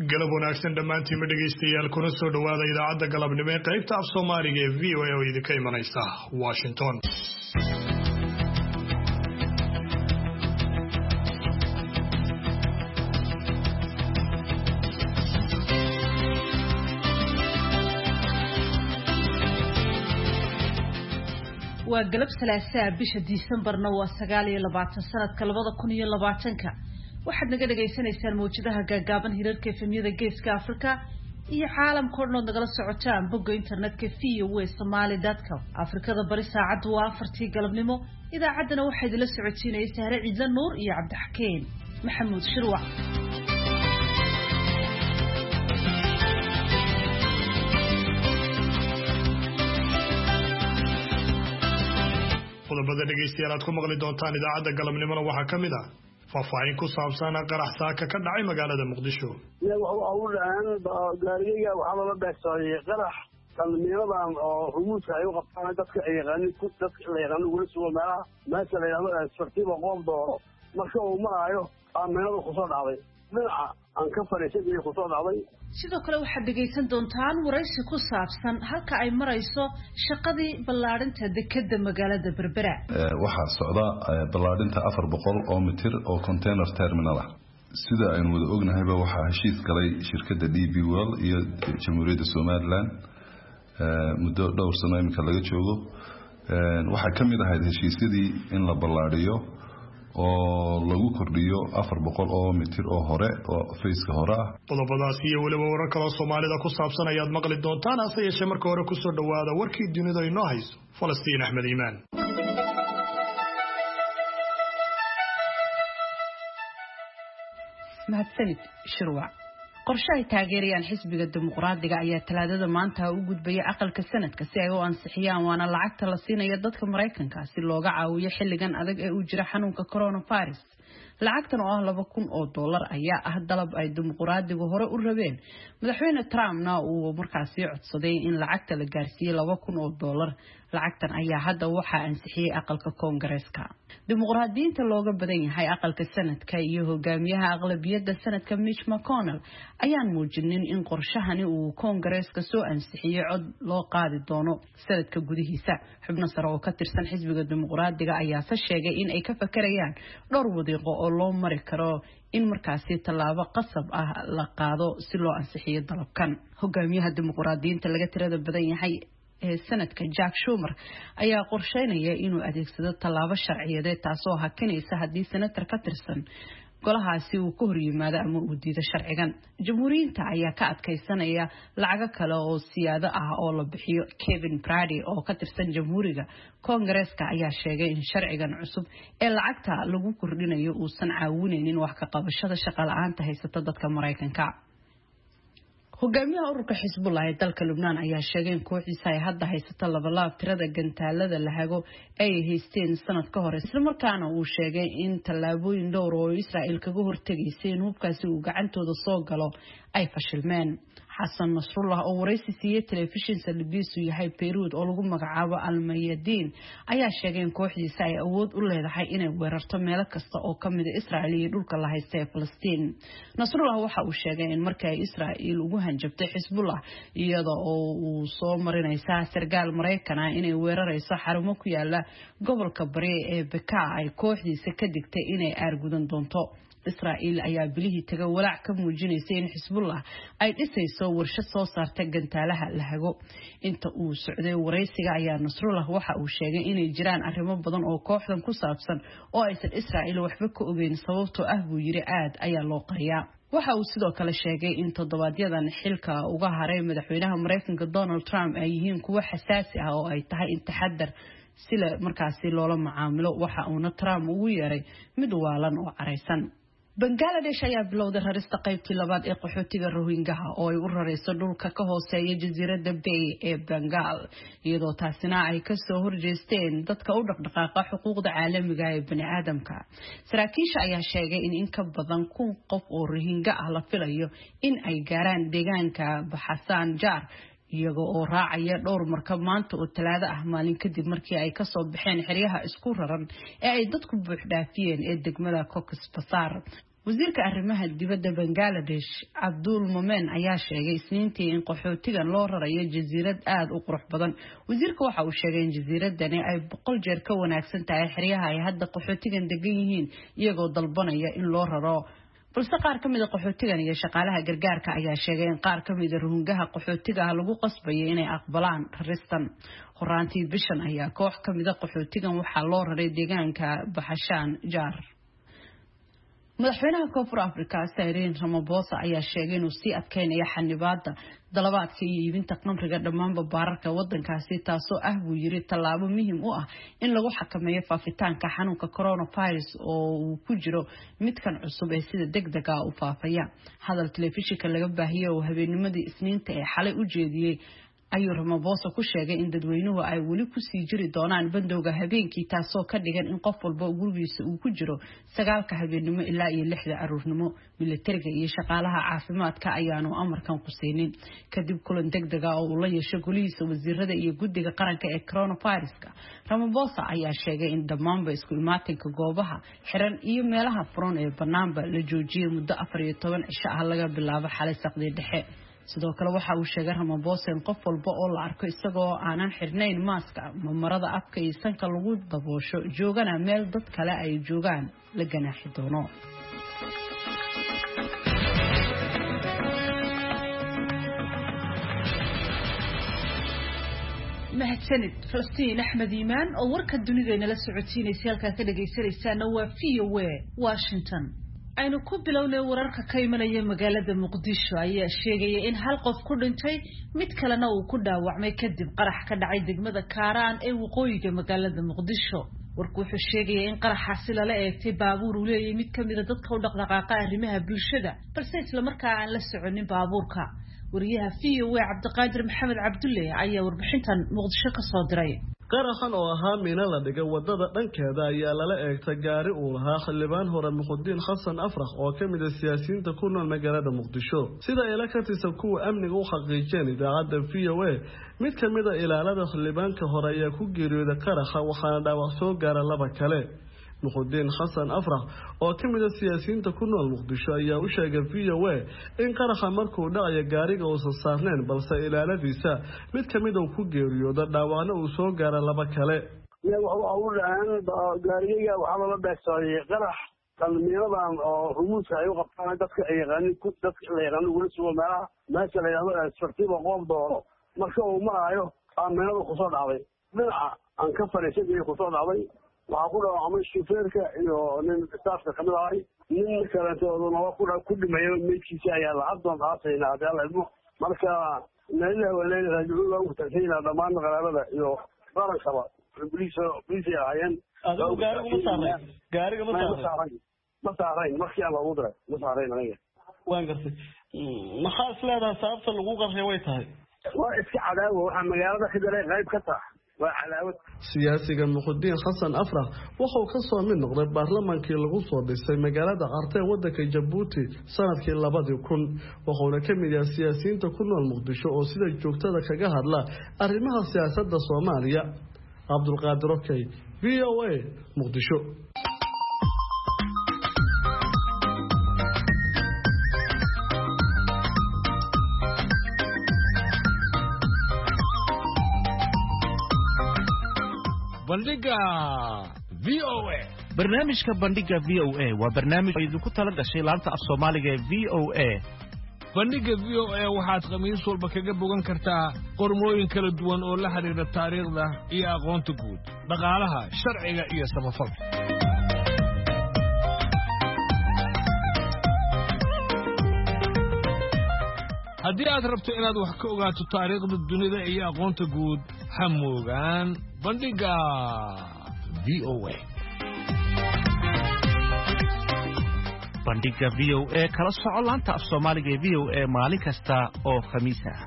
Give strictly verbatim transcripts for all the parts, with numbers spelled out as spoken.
galab wanaagsan dhammaantiin dhegeystayaal kuna soo dhawaada idaacadda galabnimo ee qaybta af Soomaaliga ee V O A oo idinka imanaysa Washington. waa galab salaasaa bisha Disembarna waa sagaal iyo labaatan sanadka labada kun iyo labaatanka waxaad naga dhageysanaysaan mawjadaha gaagaaban hirarka efemyada geeska Afrika iyo caalamka oo dhan nagala socotaan bogga internetka v o a somali dot com. Afrikada bari saacadu waa afartii galabnimo. idaacaddana waxaa idila socotiinaysa Sahre Ciidla Nuur iyo Cabdixakeen Maxamuud Shirwac. qodobada dhegeystayaal aad ku maqli doontaan idaacadda galabnimona waxaa ka mid ah faahfaahin ku saabsan qarax saaka ka dhacay magaalada Muqdisho. waxa uu dhahan gaariga waxa loo beegsaday qarax kalmiinadan oo rumuuska ay u qabtaan dadka ay yaqaaniin ku dadka la yaqaan ugu soo meelaha meesha la yiraahdo isfartiba qoomdo marka uu maraayo aaminadu ku soo dhacday dhinaca aan ka fariisay ku soo dhacday. sidoo kale waxaad dhegeysan doontaan waraysi ku saabsan halka ay marayso shaqadii ballaarinta dekedda magaalada Berbera. waxaa socda ballaarinta afar boqol oo mitir oo container terminal ah sida aynu wada ognahayba waxaa heshiis galay shirkadda D P World iyo Jamhuuriyadda Somaliland muddo dhowr sano imika laga joogo. waxaa ka mid ahayd heshiisyadii in la ballaariyo oo lagu kordhiyo afar boqol oo mitir oo hore oo fayska hore ah. qodobadaas iyo waliba warar kale oo Soomaalida ku saabsan ayaad maqli doontaan hase yeeshee marka hore ku soo dhawaada warkii dunida inoo hayso Falastiin Axmed Iimaan. mahadsanid Shirwac. qorshe ay taageerayaan xisbiga dimuqraadiga ayaa talaadada maanta u gudbaya aqalka sanadka si ay u ansixiyaan waana lacagta la siinayo dadka Mareykanka si looga caawiyo xilligan adag ee uu jira xanuunka coronavirus. lacagtan oo ah laba kun oo dollar ayaa ah dalab ay dimuqraadigu hore u rabeen madaxweyne Trumpna uu markaasi codsaday in lacagta la gaarsiiyo laba kun oo dollar. lacagtan ayaa hadda waxa ansixiyay aqalka Koongareeska. dimuqraadiyiinta looga badan yahay aqalka sanadka iyo hogaamiyaha aqlabiyadda sanadka Mitch McConnell ayaan muujinin in qorshahani uu Koongareeska soo ansixiyay cod loo qaadi doono sanadka gudihiisa. xubno sare oo ka tirsan xisbiga dimuqraadiga ayaa sa sheegay in ay ka fakarayaan dhowr wadiiqo oo loo mari karo in markaasi tallaabo qasab ah la qaado si loo ansixiyo dalabkan. hogaamiyaha dimuqraadiyiinta laga tirada badan yahay ee sanadka Jack Schumer ayaa qorsheynaya inuu adeegsado tallaabo sharciyeed taasoo hakinaysa haddii senator ka tirsan golahaasi uu ka hor yimaado ama uu diido sharcigan. jamhuuriyiinta ayaa ka adkaysanaya lacago kale oo siyaado ah oo la bixiyo. Kevin Brady oo ka tirsan jamhuuriga Koongareeska ayaa sheegay in sharcigan cusub ee lacagta lagu kordhinayo uusan caawinaynin wax ka qabashada shaqo la'aanta haysata dadka Mareykanka. hogaamiyaha ururka Xisbullah ee dalka Lebanon ayaa sheegay in kooxdiisa ay hadda haysato laba laab tirada gantaalada la hago ay haysteen sanad ka hor isla markaana uu sheegay in tallaabooyin dhowr oo Israa'iil kaga hortagisay in hubkaasi uu gacantooda soo galo ay fashilmeen. Xasan Nasrullah oo waraysi siiyay telefishin salbiisu yahay Beirut oo lagu magacaabo Al-Mayadin ayaa sheegay in kooxdiisa ay awood u leedahay inay weerarto meel kasta oo ka mid ah Israa'iil iyo dhulka la haysto ee Palestine. Nasrullah waxa uu sheegay in markay Israa'iil ugu hanjabtay Xisbullah iyada oo uu soo marinaysa sargaal Mareykan ah inay weerarayso xarumo ku yaala gobolka bari ee Bekaa ay kooxdiisa ka digtay inay aargudan doonto. Israa'iil ayaa bilihii taga walaac ka muujinaysay in Xisbullah ay dhisayso warshad soo saarta gantaalaha la hago. inta uu socday waraysiga ayaa Nasrullah waxa uu sheegay inay jiraan arrimo badan oo kooxdan ku saabsan oo aysan Israa'iil waxba ka ogeyn sababtoo ah buu yiri aad ayaa loo qariyaa. waxa uu sidoo kale sheegay in toddobaadyada xilka uga haray madaxweynaha Mareykanka Donald Trump ay yihiin kuwa xasaasi ah oo ay tahay in taxadar sila markaasi loola macaamilo. waxa uuna Trump ugu yeeray mid waalan oo careysan. Bangladesh ayaa bilowday rarista qaybtii labaad ee qaxootiga Rohingya oo ay u rarayso dhulka ka hooseeya jasiiradda Bay ee Bengal iyadoo taasina ay ka soo horjeesteen dadka u dhaqdhaqaaqa xuquuqda caalamiga ee bani'aadamka. saraakiisha ayaa sheegay in in ka badan kun qof oo Rohingya ah la filayo in ay gaaraan deegaanka Bhasan Char iyaga oo raacaya dhowr markab maanta oo talaado ah maalin kadib markii ay ka soo baxeen xiriyaha isku raran ee ay dadku buux dhaafiyeen ee degmada Cox's Bazar. wasiirka arrimaha dibadda Bangladesh Abdul Momen ayaa sheegay isniintii in qaxootigan loo rarayo jasiirad aad u qurux badan. Wasiirka waxa uu sheegay in jasiiradani ay boqol jeer ka wanaagsan tahay xeryaha ay hadda qaxootigan degan yihiin iyagoo dalbanaya in loo raro. balse qaar ka mid ah qaxootigan iyo shaqaalaha gargaarka ayaa sheegay in qaar ka mid ah ruungaha qaxootiga lagu qasbayo inay aqbalaan raristan. Horaantii bishan ayaa koox ka mid ah qaxootigan waxaa loo raray deegaanka Bahashan Jar. madaxweynaha Koonfur Afrika Cyril Ramaphosa ayaa sheegay inuu sii adkeynayo xanibaadda dalabaadka iyo iibinta qamriga dhammaan baararka wadankaasi taasoo ah buu yiri tallaabo muhiim u ah in lagu xakameeyo faafitaanka xanuunka coronavirus oo uu ku jiro midkan cusub ee sida degdega ah u faafaya. hadal telefishinka laga baahiyay oo habeennimadii Isniinta ee xalay u jeediyay ayuu Ramaphosa ku sheegay in dadweynuhu ay wali ku sii jiri doonaan bandowga habeenkii taasoo ka dhigan in qof walba gurigiisa uu ku jiro sagaalka habeenimo ilaa iyo lixda aroornimo. militariga iyo shaqaalaha caafimaadka ayaanu amarkan ku siinin kadib kulan degdeg ah oo uu la yeeshay golihiisa wasiirada iyo guddiga qaranka ee coronavirus-ka. Ramaphosa ayaa sheegay in dhammaanba isku imaatinka goobaha xiran iyo meelaha furan ee banaanba la joojiyay muddo afar iyo toban cisho ah laga bilaabo xalay saqdi dhexe. sidoo kale waxa uu sheegay Ramaphosa in qof walba oo la arko isagoo aanan xirnayn maaska ama marada afka iyo sanka lagu daboosho joogana meel dad kale ay joogaan la ganaaxi doono. mahadsanid Falastiin Axmed Iimaan oo warka dunida inala socotiinaysa halka ka dhageysanaysaana waa V O A Washington. aynu ku bilownay wararka ka imanaya magaalada Muqdisho ayaa sheegaya in hal qof ku dhintay mid kalena uu ku dhaawacmay kadib qarax ka dhacay degmada Kaaraan ee waqooyiga magaalada Muqdisho. warku wuxuu sheegaya in qaraxaasi lala eegtay baabuur uu leeyahay mid ka mid ah dadka u dhaqdhaqaaqa arrimaha bulshada balse isla markaa aan la soconin baabuurka. wariyaha V O A Cabdiqaadir Maxamed Cabdulle ayaa warbixintan Muqdisho ka soo diray. qaraxan oo ahaa mina la dhigay wadada dhankeeda ayaa lala eegtay gaari uu lahaa xildhibaan hore Muqdiin Xasan Afrax oo ka mid ah siyaasiyiinta ku nool magaalada Muqdisho. sida ay la ka tirsan kuwa amniga u xaqiijiyeen idaacadda V O A mid ka mid ah ilaalada xildhibaanka hore ayaa ku geeriyooday qaraxa waxaana dhaawac soo gaaray laba kale. Muqdiin Xasan Afrax oo ka mid ah siyaasiyiinta ku nool Muqdisho ayaa u sheegay V O A in qaraxa markuu dhacayo gaariga uu saarneen balse ilaaladiisa mid ka mid ah ku geeriyooday dhaawacna uu soo gaaray laba kale. waxa uu dhahan gaariga waxa la beegsaday qarax qalmiinadan oo rumuuska ay u qabtaan dadka ay yaqaaniin ku dadka la yaqaan ugu soo meelaha meesha la yiraahdo isfartiba qoom dooro marka uu maayo aaminadu ku soo dhacday dhinaca aan ka fariisanay ku soo dhacday waxa ku dhaawacmay shufeerka iyo nin staafka kamid ahay nin kale oo noo ku ku dhimayo meedkiisa ayaa la hadon aasayna hadal ilmo marka meelaha walaal rajul oo tagsiina dhamaan qaraabada iyo qarankaba booliiska booliiska ayaan gaariga ma saaray gaariga ma saaray ma saaray markii aan ugu diray ma saaray aniga waan gartay maxaa isleedahay sababta lagu qarxay way tahay waa iska cadaawo waxa magaalada xidalay qayb ka tahay siyaasiga Muqdiin Xasan Afrax wuxuu ka soo mid noqday baarlamaankii lagu soo dhisay magaalada Cartee wadanka Djibouti sanadkii labada kun wuxuuna ka mid yahay siyaasiyiinta ku nool Muqdisho oo sida joogtada kaga hadla arrimaha siyaasadda Soomaaliya. Cabdulqaadir Okey V O A Muqdisho. bandhiga V O A barnaamijka bandhiga V O A waa barnaamij idinku tala gashay laanta af Soomaaliga ee V O A. bandhiga V O A waxaad khamiis walba kaga bogan kartaa qormooyin kala duwan oo la xiriira taariikhda iyo aqoonta guud, dhaqaalaha, sharciga iyo samafalka. haddii aad rabto inaad wax ka ogaato taariikhda dunida iyo aqoonta guud ha moogaan bandhiga V O A. bandhiga V O A kala soco laanta af Soomaaliga ee V O A maalin kasta oo khamiis ah.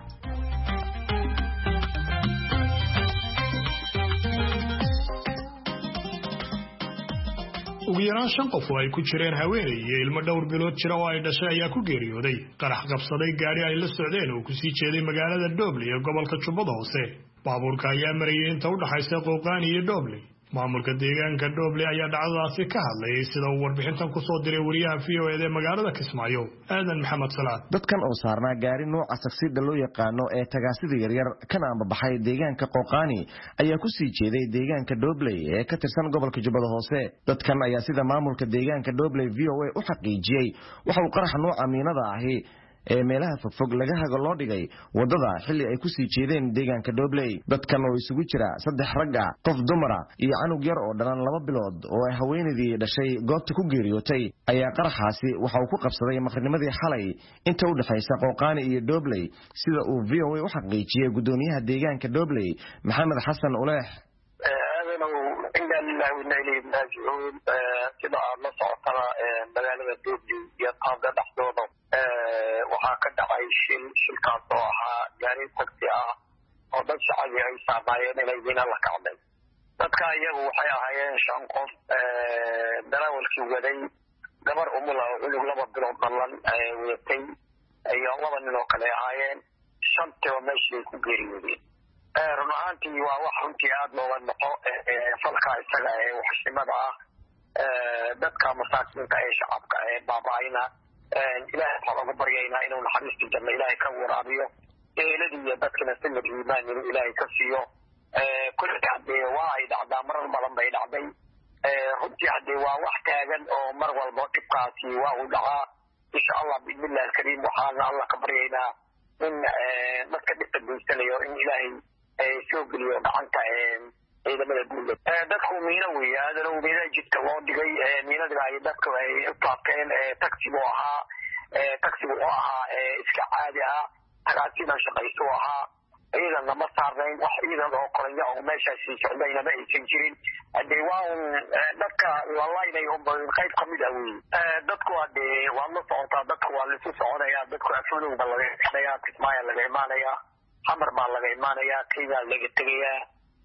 ugu yaraan shan qof oo ay ku jireen haweeney iyo ilmo dhowr bilood jira oo ay dhashay ayaa ku geeriyooday qarax qabsaday gaari ay la socdeen oo ku sii jeeday magaalada Dhoble ee gobolka Jubbada Hoose. baabuurka ayaa marayay inta u dhaxaysa Qooqaan iyo Dhoble maamulka deegaanka Dooble ayaa dhacdadaasi ka hadlayay sida uu warbixintan ku soo diray wariyaha V O A ee magaalada Kismaayo Aadan Maxamed Salaad. dadkan oo saarnaa gaari nooca saksiida loo yaqaano ee tagaasida yaryar kana ambabaxay deegaanka Qooqaani ayaa ku sii jeeday deegaanka Dooble ee ka tirsan gobolka Jubbada Hoose. dadkan ayaa sida maamulka deegaanka Dooble V O A u xaqiijiyay waxa uu qarax nooca miinada ahi ee meelaha fogfog laga hago loo dhigay wadada xilli ay ku sii jeedeen deegaanka Dooble. dadkan oo isugu jira saddex rag ah, qof dumar ah iyo canug yar oo dhalan laba bilood oo ay haweenadii dhashay goobta ku geeriyootay ayaa qaraxaasi waxa uu ku qabsaday maqrinimadii xalay inta u dhaxaysa Qooqaani iyo Dooble sida uu V O A u xaqiijiyay gudoomiyaha deegaanka Dooble Maxamed Xasan Uleex. sida la socotana magaalada Dooble iyo qaabka dhaxdooda waxaa ka dhacay shil shilkaas oo ahaa gaari taksi ah oo dad shacbi ay saamaayeen inay weyna la kacday. dadka iyagu waxay ahaayeen shan qof darawalkii waday gabar umula oo cunug laba bilood dhalan wadatay iyo laba nin oo kale ahaayeen shantiiba meeshii ku geeriyoodeen. run ahaantii waa wax runtii aada looga noqo falka isaga ee waxshimada ah dadka masaakiinta ee shacabka ee baaba-ayna ilaahay waxaan uga baryaynaa inuu naxariistii janno ilaahay ka waraabiyo eeladii iyo dadkana samir iimaan inuu ilaahay ka siiyo. kulli haddee waa ay dhacdaa marar badan bay dhacday runtii haddee waa wax taagan oo mar walba dhibkaasi waa uu dhacaa. insha allah biidnillahi alkariim waxaana allah ka baryaynaa in dadka dhibka geysanayo in ilaahay soo geliyo gacanta ciidamada dowladda. dadku miino weeye aadana miina jidka loo dhigay miinadiga ay dadku ay u taabteen taksigu ahaa taksigu oo ahaa iska caadi ah tagaasidan shaqayso ahaa iyadan lama saarnayn wax iyadan oo koranya oo meeshaasi socdayna ma aysan jirin. haddee waa un dadka lalaynay unba qayb ka mid ah wey. dadku haddee waa la socotaa dadku waa laisu soconayaa dadku afulow baa laga imaanayaa Kismaayo laga imaanayaa xamar baa laga imaanayaa Kenya laga tegayaa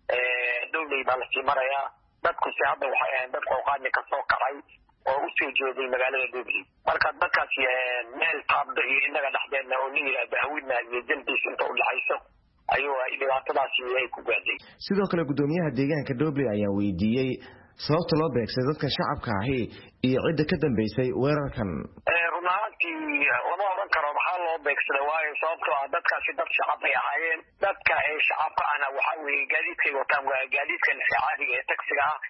Dooble baa lasii marayaa. dadku si hadda waxay ahayn dad Qooqaani ka soo kacay oo u soo jeeday magaalada Dooble. marka dadkaasi meel taabda iyo innaga dhexdeedna oo nin yidhaahdo hawidna iyo jaldiis inta u dhaxayso ayuu ay dhibaatadaasi ay ku gaadhay. sidoo kale gudoomiyaha deegaanka Dooble ayaa weydiiyey sababta loo beegsay dadka shacabka ahi iyo cidda ka dambeysay weerarkan. run ahaantii lama oran karo maxaa loo beegsaday waayo sababtoo ah dadkaasi dad shacab ay ahaayeen. dadka ee shacabka ana waxaa weeye gaadiidkay wataan waa gaadiidkan caadiga ee taksiga ah.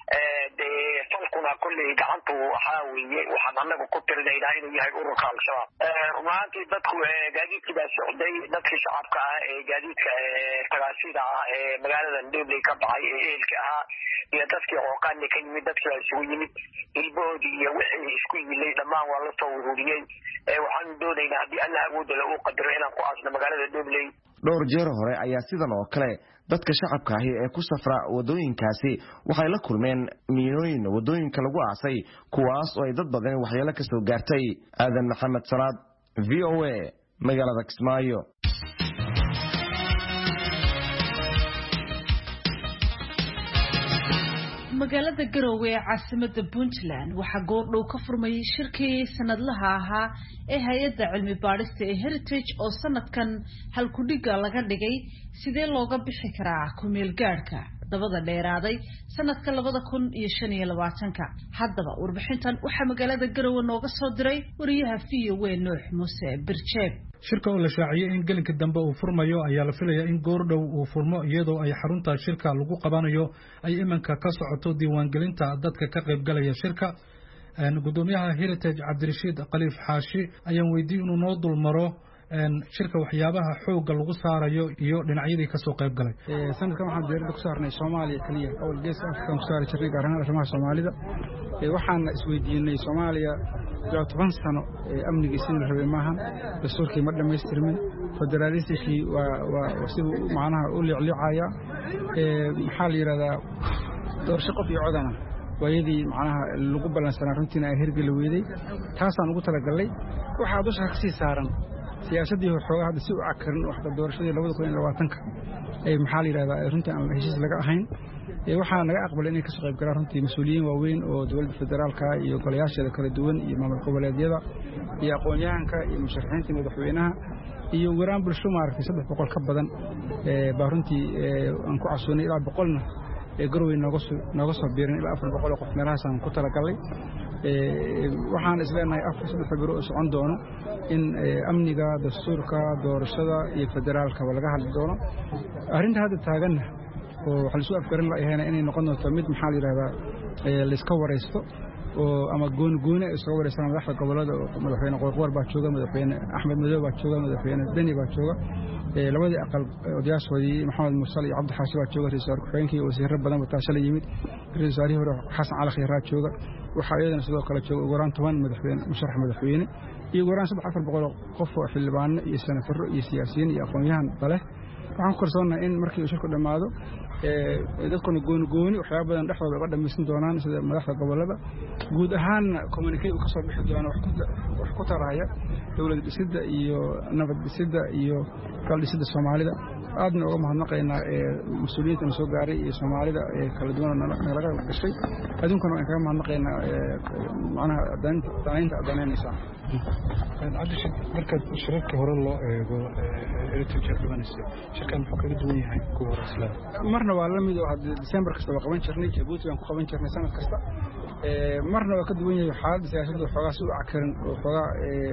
dee falkuna kolley gacantu waxaa weeye waxaan annaga ku tirinaynaa inuu yahay ururka al-shabaab. run ahaantii dadku gaadiidkii baa socday dadkii shacabka ah ee gaadiidka tagaasida ah ee magaalada Dooble ka baxay ee eelka ahaa iyo dadkii Qooqaani ka yimid dadkii baa isugu yimid ilboodii iyo wixii isku yilay dhammaan waa la soo ururiyey. waxaan doonaynaa haddii alla awoodda uu qadaro inaan ku aasno magaalada Dooble. dhowr jeer hore ayaa sidan oo kale dadka shacabka ahi ee ku safra wadooyinkaasi waxay la kulmeen miinooyin wadooyinka lagu aasay kuwaas oo ay dad badan waxyeelo ka soo gaartay. Aadan Maxamed Salaad V O A magaalada Kismaayo. magaalada Garowe ee caasimadda Puntland waxaa goordhow ka furmayay shirkii sanadlaha ahaa ee hay'adda cilmi baadhista ee Heritage oo sanadkan halkudhiga laga dhigay sidee looga bixi karaa kumeel gaadhka dabada dheeraaday sanadka labada kun iyo shan iyo labaatanka. haddaba warbixintan waxaa magaalada Garowe nooga soo diray wariyaha V O A Nuux Muuse Birjeeb. shirka oo la shaaciyay in gelinka dambe uu furmayo ayaa la filayaa in goordhow uu furmo iyadoo ay xarunta shirka lagu qabanayo ay imanka ka socoto diiwaangelinta dadka ka qaybgalaya shirka. gudoomiyaha Heritage Cabdirashiid Khaliif Xaashi ayaan weydiiyay inuu noo dulmaro shirka waxyaabaha xooga lagu saarayo iyo dhinacyadii ka soo qayb galay. sanadkan waxaan diiradda ku saarnay Soomaaliya kaliya oo geeska Afrika ku saari jirnay gaar ahaan arrimaha Soomaalida. waxaan isweydiinay Soomaaliya ilaa toban sano amnigiisa la rabay maahan dastuurkii ma dhameystirmin federaalistiki waa waa si macnaha u liicliicaya maxaa la yiraahdaa doorasho qof iyo codana waayadii macnaha lagu balansanaa runtiina ay hirgeli weeday taasaan ugu talagalay waxaa dusha ka sii saaran siyaasadii xoogaa hadda si u cakarin waxda doorashadii labada kun iyo labaatanka ay maxaa la yiraahdaa runtii aan heshiis laga ahayn waxaa naga aqbalay inay ka soo qayb galaan runtii mas'uuliyiin waaweyn oo dowladda federaalka iyo golayaasha kala duwan iyo maamul goboleedyada iyo aqoon-yahanka iyo musharaxiinta madaxweynaha iyo waraan bulsho maaragtay saddex boqol ka badan baa runtii aan ku casuunay ilaa boqolna ee Garowe nooga soo nooga soo biirin ilaa afar boqol oo qof meelahaasaan ku talagalay waxaan isleenahay afar saddex biro oo socon doono in amniga dastuurka doorashada iyo federaalka laga hadli doono arrinta hadda taagan oo waxa la soo afgarin la yahay inay noqon doonto mid maxaa la yiraahdaa la iska wareysto oo ama goon gooni iska wareysana madaxda gobolada madaxweyne Qoorqoor baa jooga madaxweyne Axmed Madow baa jooga madaxweyne Dani baa jooga labadii aqal odayaashoodii Maxamed Mursal iyo Cabdi Xaashi baa jooga ra'iisul wasaarkii wasiirro badan oo taashala yimid ra'iisul wasaarihii hore Xasan Cali Khayraad jooga waxa ayadana sidoo kale jooga ugu yaraan toban madaxweyne musharax madaxweyne iyo ugu yaraan saddex afar boqol qof oo xildhibaan iyo senatarro iyo siyaasiyiin iyo aqoon-yahan dale waxaan ku kalsoonahay in markii uu shirku dhamaado ee dadkuna gooni gooni waxyaabo badan dhexdooda uga dhamaysan doonaan sida madaxda gobolada guud ahaan communique uu ka soo bixi doono wax ku taraya dawlad dhisidda iyo nabad dhisidda iyo kala dhisidda Soomaalida aadna uga mahadnaqaynaa ee mas'uuliyiinta soo gaaray iyo Soomaalida ee kala duwan nalaga gashay aduunkana waan kaga mahadnaqaynaa macnaha danaynta danaynaysa عادي marka shirarka hore loo eego heritage urbanism shirkan wuxuu kaga duwan yahay kuwa hore isla marna waa la mid oo December kasta waa qaban jirnay Djibouti waan ku qaban jirnay sanad kasta ee marna waa ka duwan yahay xaaladda siyaasadda xogaa soo cakaran oo xogaa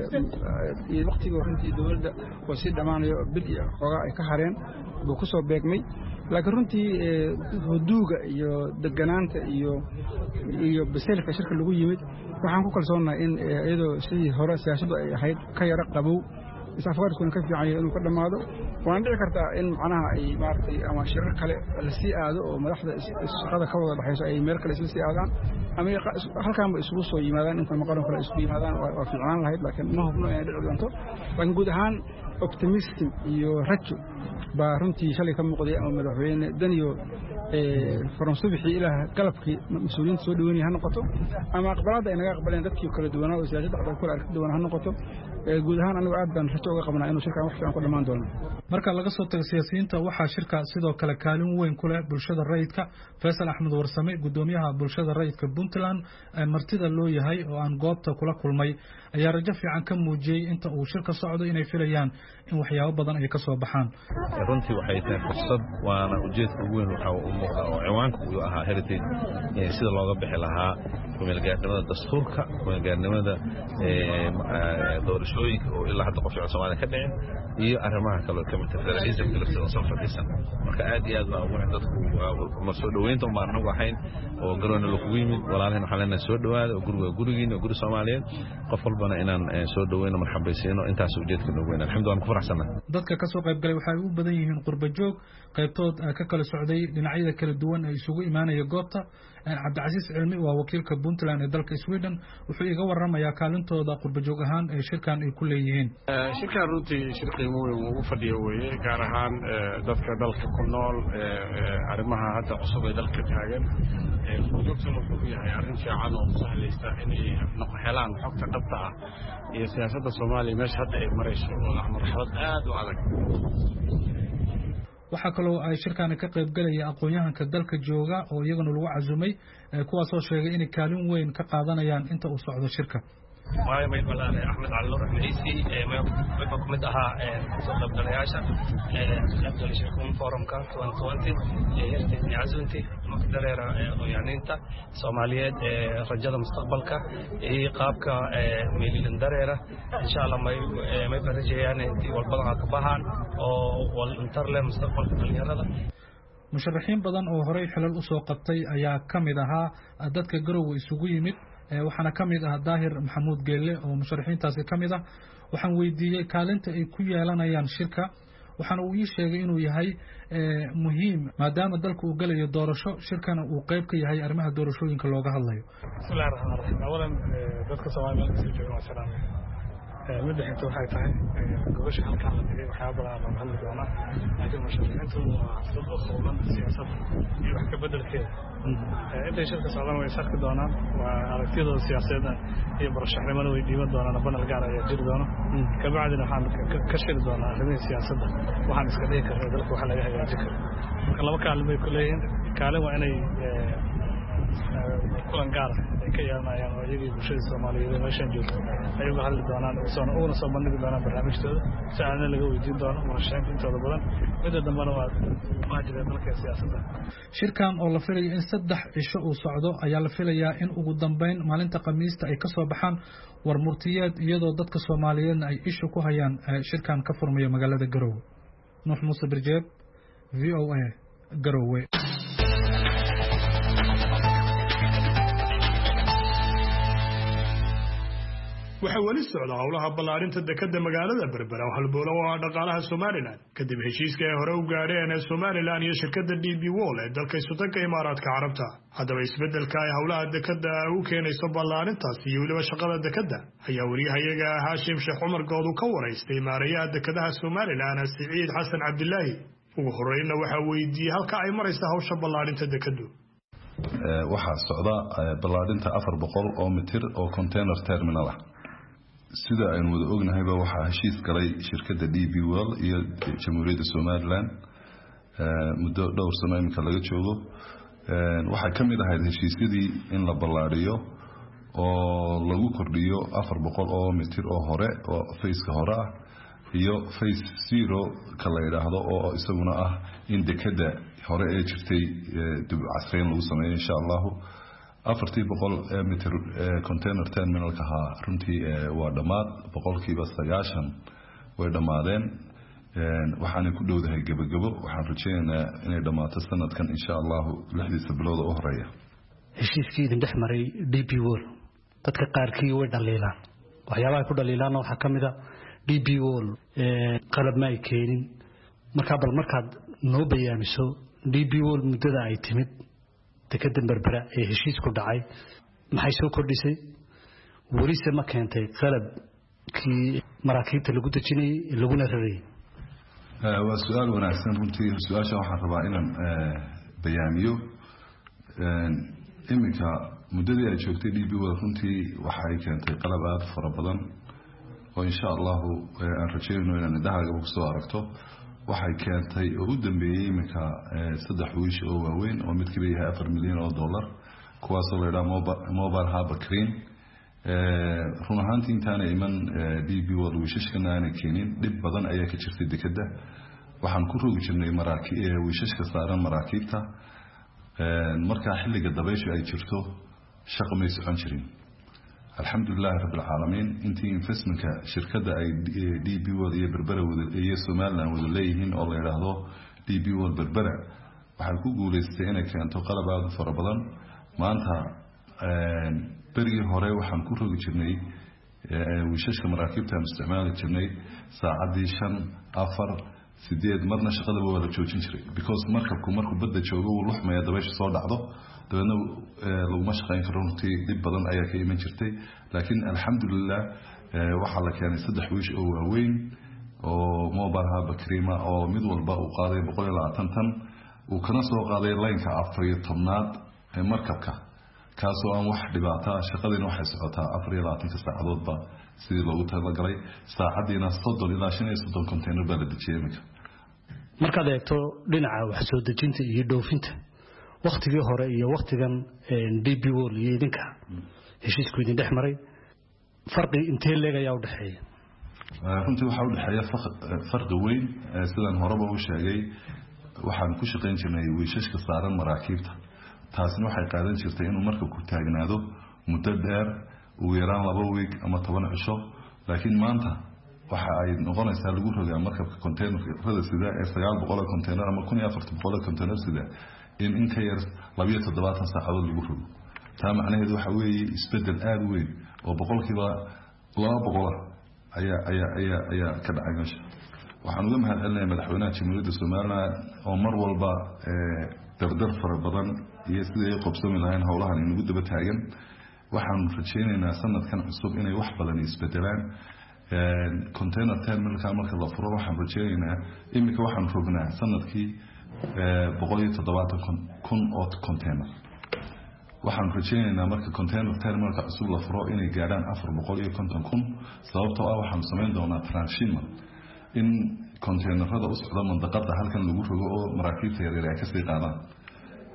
ee waqtiga runtii dawladda oo si dhamaanayo bil iyo xogaa ay ka hareen buu ku soo beegmay laakiin runtii huduuga iyo deganaanta iyo iyo baselka shirka lagu yimid waxaan ku kalsoonahay in iyadoo sidii hore siyaasaddu ay ahayd ka yara qabow isafgarkuna ka fiican yahay inuu ka dhamaado waan dhici kartaa in macnaha ay maartay ama shirar kale la sii aado oo madaxda shaqada ka wada dhaxayso ay meel kale sii aadaan ama halkaan isugu soo yimaadaan inta maqaran kale isugu yimaadaan waa fiican lahayd laakiin ma hubno inay dhici doonto laakiin guud ahaan optimism iyo rajo baa runtii shalay ka muuqday ama madaxweyne Daniyo ee faransuuxi ilaa galabkii mas'uuliyiinta soo dhaweynay ha noqoto ama aqbalaada ay naga aqbaleen dadkii kala duwanaa oo siyaasadda xataa kula arki duwan ha noqoto ee guud ahaan anigu aad baan rajo uga qabnaa inuu shirkan wax fiican ku dhamaan doono marka laga soo tago siyaasiyiinta waxaa shirka sidoo kale kaalin weyn ku leh bulshada rayidka Faisal Axmed Warsame gudoomiyaha bulshada rayidka Puntland ee martida loo yahay oo aan goobta kula kulmay ayaa rajo fiican ka muujiyay inta uu shirka socdo inay filayaan in waxyaabo badan ay ka soo baxaan runtii waxay tahay fursad waana ujeedka ugu weyn waxa uu muuqdaa oo ciwaanka uu ahaa heritage sida looga bixi lahaa kumeelgaarnimada dastuurka kumeelgaarnimada doorashooyinka oo ilaa hadda qof Soomaaliya ka dhicin iyo arrimaha kale ka mid ah federalism iyo safradisan marka aad iyo aad baa ugu dadku ma soo dhaweynta ma anagu ahayn oo garoona lagu yimid walaalaheen waxa leenahay soo dhawaada oo guriga gurigiina guri Soomaaliyeed qof walbana inaan soo dhaweyno marxabaysiino intaas ujeedka ugu weyn alxamdulillah ku faraxsanahay dadka ka soo qayb galay waxay u badan yihiin qurba joog qaybtood ka kala socday dhinacyada kala duwan ay isugu imaanaya goobta Cabdicasiis Cilmi waa wakiilka Puntland ee dalka Sweden wuxuu iga warramayaa kaalintooda qurba joog ahaan ee shirkan ay ku leeyihiin shirkan runtii shir qiimo weyn uu fadhiyo weeye gaar ahaan dadka dalka ku nool arrimaha hadda cusub ee dalka taagan ee joogsan wuxuu yahay arrin fiican oo sahlaysta inay noqohelaan xogta dhabta ah iyo siyaasadda Soomaaliya meesha hadda ay marayso oo marxalad aad u adag waxa kaloo ay shirkan ka qayb galaya aqoon-yahanka dalka jooga oo iyaguna lagu casumay kuwaas oo sheegay in kaalin weyn ka qaadanayaan inta uu socdo shirka waayo may balaan Axmed Cali Nuur Xamiisi ee ma ka mid ahaa soo qaybgalayaasha ee qaybgalay shirkan forumka twenty twenty ee heritage azunti maqdareera aqoon-yahaninta Soomaaliyeed ee rajada mustaqbalka ee qaabka meelin dareera insha Allah may may barajayaan intii walbada ka baxaan oo wal interle mustaqbalka dhalinyarada musharaxiin badan oo horey xilal u soo qabtay ayaa kamid ahaa dadka Garowe isugu yimid waxaana kamid ah Daahir Maxamuud Geelle oo musharaxiintaasi kamid ah waxaan weydiiyay kaalinta ay ku yeelanayaan shirka waxaana uu ii sheegay inuu yahay muhiim maadaama dalku uu galayo doorasho shirkana uu qayb ka yahay arrimaha doorashooyinka looga hadlayo bismillaahir rahmaanir rahiim awalan dadka Soomaaliyeed ee jooga wasalaam mid dhexdo waxay tahay gobasha halkaan la dhigay waxyaabo badan oo hadli doona laakiin musharaxiintu waa dad u howlan siyaasadda iyo wax ka bedelkeeda inta shirka socdaan way sarki doonaan waa aragtiyada siyaasadda iyo barashaxnimada way dhiiban doonaan banal gaar ah jiri doona ka bacdina waxaan ka shiri doonaa arrimaha siyaasadda waxaan iska dhigi karnaa dalka waxa laga hagaajin karo marka laba kaalin bay ku leeyihiin kaalin waa inay kulan gaar ah ay ka yeelanayaan oo iyagii bulshada Soomaaliyeed meeshan joogto ay uga hadli doonaan oo soo bandhigi doonaan barnaamijtooda saacadna laga weydiin doono murashaxiinta intooda badan mid dambana waa waajibay dalka siyaasadda. Shirkan oo la filayo in saddex cisho uu socdo ayaa la filayaa in ugu dambeyn maalinta Khamiista ay ka soo baxaan war murtiyeed iyadoo dadka Soomaaliyeedna ay isha ku hayaan shirkan ka furmayo magaalada Garowe. Nuux Muuse Birjeeb, V O A, Garowe. waxaa weli socda howlaha ballaarinta dekada magaalada Berbera oo halbowle u ah dhaqaalaha Somaliland kadib heshiiska ay hore u gaadheen ee Somaliland iyo shirkadda D B World ee dalka Sultanka Imaaraadka Carabta. Haddaba isbeddelka ay howlaha dekada u keenayso ballaarintaas iyo weliba shaqada dekada ayaa wariyahayaga Haashim Sheekh Cumar Good ka waraystay maareeyaha dekadaha Somaliland Siciid Xasan Cabdilaahi. ugu horreynna waxa weydiiyay halka ay maraysaa hawsha ballaarinta dekadu. waxaa socda ballaarinta afar boqol oo mitir oo container terminal ah. sida aynu wada ognahayba waxaa heshiis galay shirkadda D B World iyo Jamhuuriyadda Somaliland muddo dhowr sano imika laga joogo. waxay ka mid ahayd heshiisyadii in la ballaariyo oo lagu kordhiyo afar boqol oo mitir oo hore oo faceka hore ah iyo face zero ka la yiraahdo oo isaguna ah in dekada hore ee jirtay dib casreyn lagu sameeyo insha Allah. afartii boqol mitir container terminal ka ha runtii waa dhamaad boqolkiiba sagaashan way dhamaadeen waxaan ku dhowdahay gabagabo waxaan rajaynayaa inay dhamaato sanadkan insha Allah lixdiisa bilood oo horeeya. heshiiskii idin dhex maray D B World dadka qaarkii way dhaliilaan waxyaabaha ku dhaliilaan waxa kamid ah D B World qalab ma ay keenin marka bal markaad noo bayaamiso D B World muddada ay timid dekada Berbera ee heshiis ku dhacay maxay soo kordhisay wariise ma keentay qalabkii maraakiibta lagu dejinay laguna raray. waa su'aal wanaagsan runtii su'aasha waxaan rabaa inaan bayaamiyo imika muddadii ay joogtay D B World runtii waxay keentay qalab aad fara badan oo insha Allah aan rajayno inaan indhahaaga ku soo aragto. waxay keentay oo u dambeeyay imika saddex wiish oo waaweyn oo mid kale yahay afar milyan oo dollar kuwaas oo la yiraahdo mobile hub crane run ahaantii intaana iman D B World wiishashkana aan keenin dib badan ayaa ka jirtay dekada. waxaan ku rogi jirnay maraakiib wiishashka saaran maraakiibta marka xilliga dabayshu ay jirto shaqo ma socon jirin. alxamdulillaah rabbil caalamiin intii investmentka shirkadda ay D B World iyo Berbera iyo Somaliland wada leeyihiin oo la yiraahdo D B World Berbera waxay ku guuleystay inay keento qalab aad fara badan. maanta berigii hore waxaan ku rogi jirnay wiishashka maraakiibta aan isticmaali jirnay saacadii shan afar sideed marna shaqada waa la joojin jiray because markabku markuu badda joogo uu luxmaya dabaysha soo dhacdo dabadna laguma shaqayn karo runtii dib badan ayaa ka iman jirtay. laakiin alxamdulillaah waxaa la keenay saddex wiish oo waaweyn oo mobile hub crane oo mid walba uu qaaday boqol iyo labaatan tan uu kana soo qaaday laynka afar iyo tobnaad ee markabka kaasoo aan wax dhibaato shaqadina waxay socotaa afar iyo labaatan saacadoodba sidii loogu talagalay saacadiina soddon ilaa shan iyo soddon container baa la dejiyay imika. markaad eegto dhinaca wax soo dejinta iyo dhoofinta waqtigii hore iyo waqtigan D B World iyo idinka heshiisku idin dhex maray farqi intee leeg ayaa u dhaxeeya? runtii waxa u dhaxeeya farqi weyn sidaan horeba u sheegay waxaan ku shaqayn jirnay wiishashka saaran maraakiibta taasina waxay qaadan jirtay inuu markabku taagnaado muddo dheer ugu yaraan laba week ama toban cisho. laakiin maanta waxa ay noqonaysaa lagu rogaa markabka containerada sida ee sagaal boqol oo container ama kun iyo afar boqol oo container sida in in ka yar laba iyo toddobaatan saacadood lagu rogo. taa macnaheedu waxa weeye isbedel aad weyn oo boqolkiiba laba boqol ayaa ayaa ayaa ayaa ka dhacay meesha. waxaan uga mahadcelinayaa madaxweynaha Jamhuuriyadda Somaliland oo mar walba dardar fara badan iyo sidii ay qabsami lahayn howlahan inagu daba taagan. waxaan rajaynaynaa sanadkan cusub inay wax badan isbedelaan. container terminal marka la furo waxaan rajaynaynaa imika waxaan rognaa sanadkii boqol iyo toddobaatan kun oo container. waxaan rajaynaynaa marka container terminalka cusub la furo inay gaadhaan afar boqol iyo konton kun sababtoo ah waxaan samayn doonaa transshipment in containerada u socda mandaqada halkan lagu rogo oo maraakiibta yaryar ay ka sii qaadaan.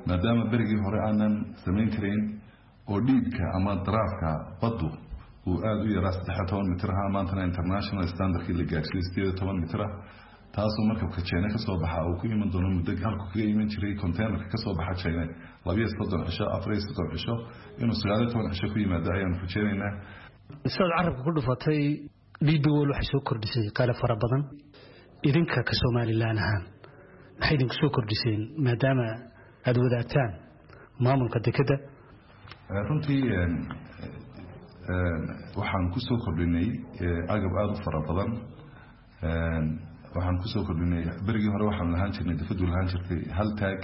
maadaama berigii hore aanan samayn karayn oo dhiibka ama daraafka baddu uu aada u yaraa saddex iyo toban mitir ah maantana international standardkii la gaarsiiyey sideed iyo toban mitir ah taasoo markabka China ka soo baxa uu ku iman doono muddo halku kaga iman jiray containerka ka soo baxa China laba iyo soddon cisho afar iyo soddon cisho inuu sagaal iyo toban cisho ku yimaado ayaan rajaynaynaa. Isaad carabka ku dhufatay D B World waxay soo kordhisay kala fara badan idinka ka Soomaaliland ahaan maxay idinku soo kordhiseen maadaama aad wadaagtaan maamulka dekada? runtii waxaan ku soo kordhinay agab aad u fara badan. waxaan ku soo kordhinay berigii hore waxaan lahaan jirnay dekadu lahaan jirtay hal taag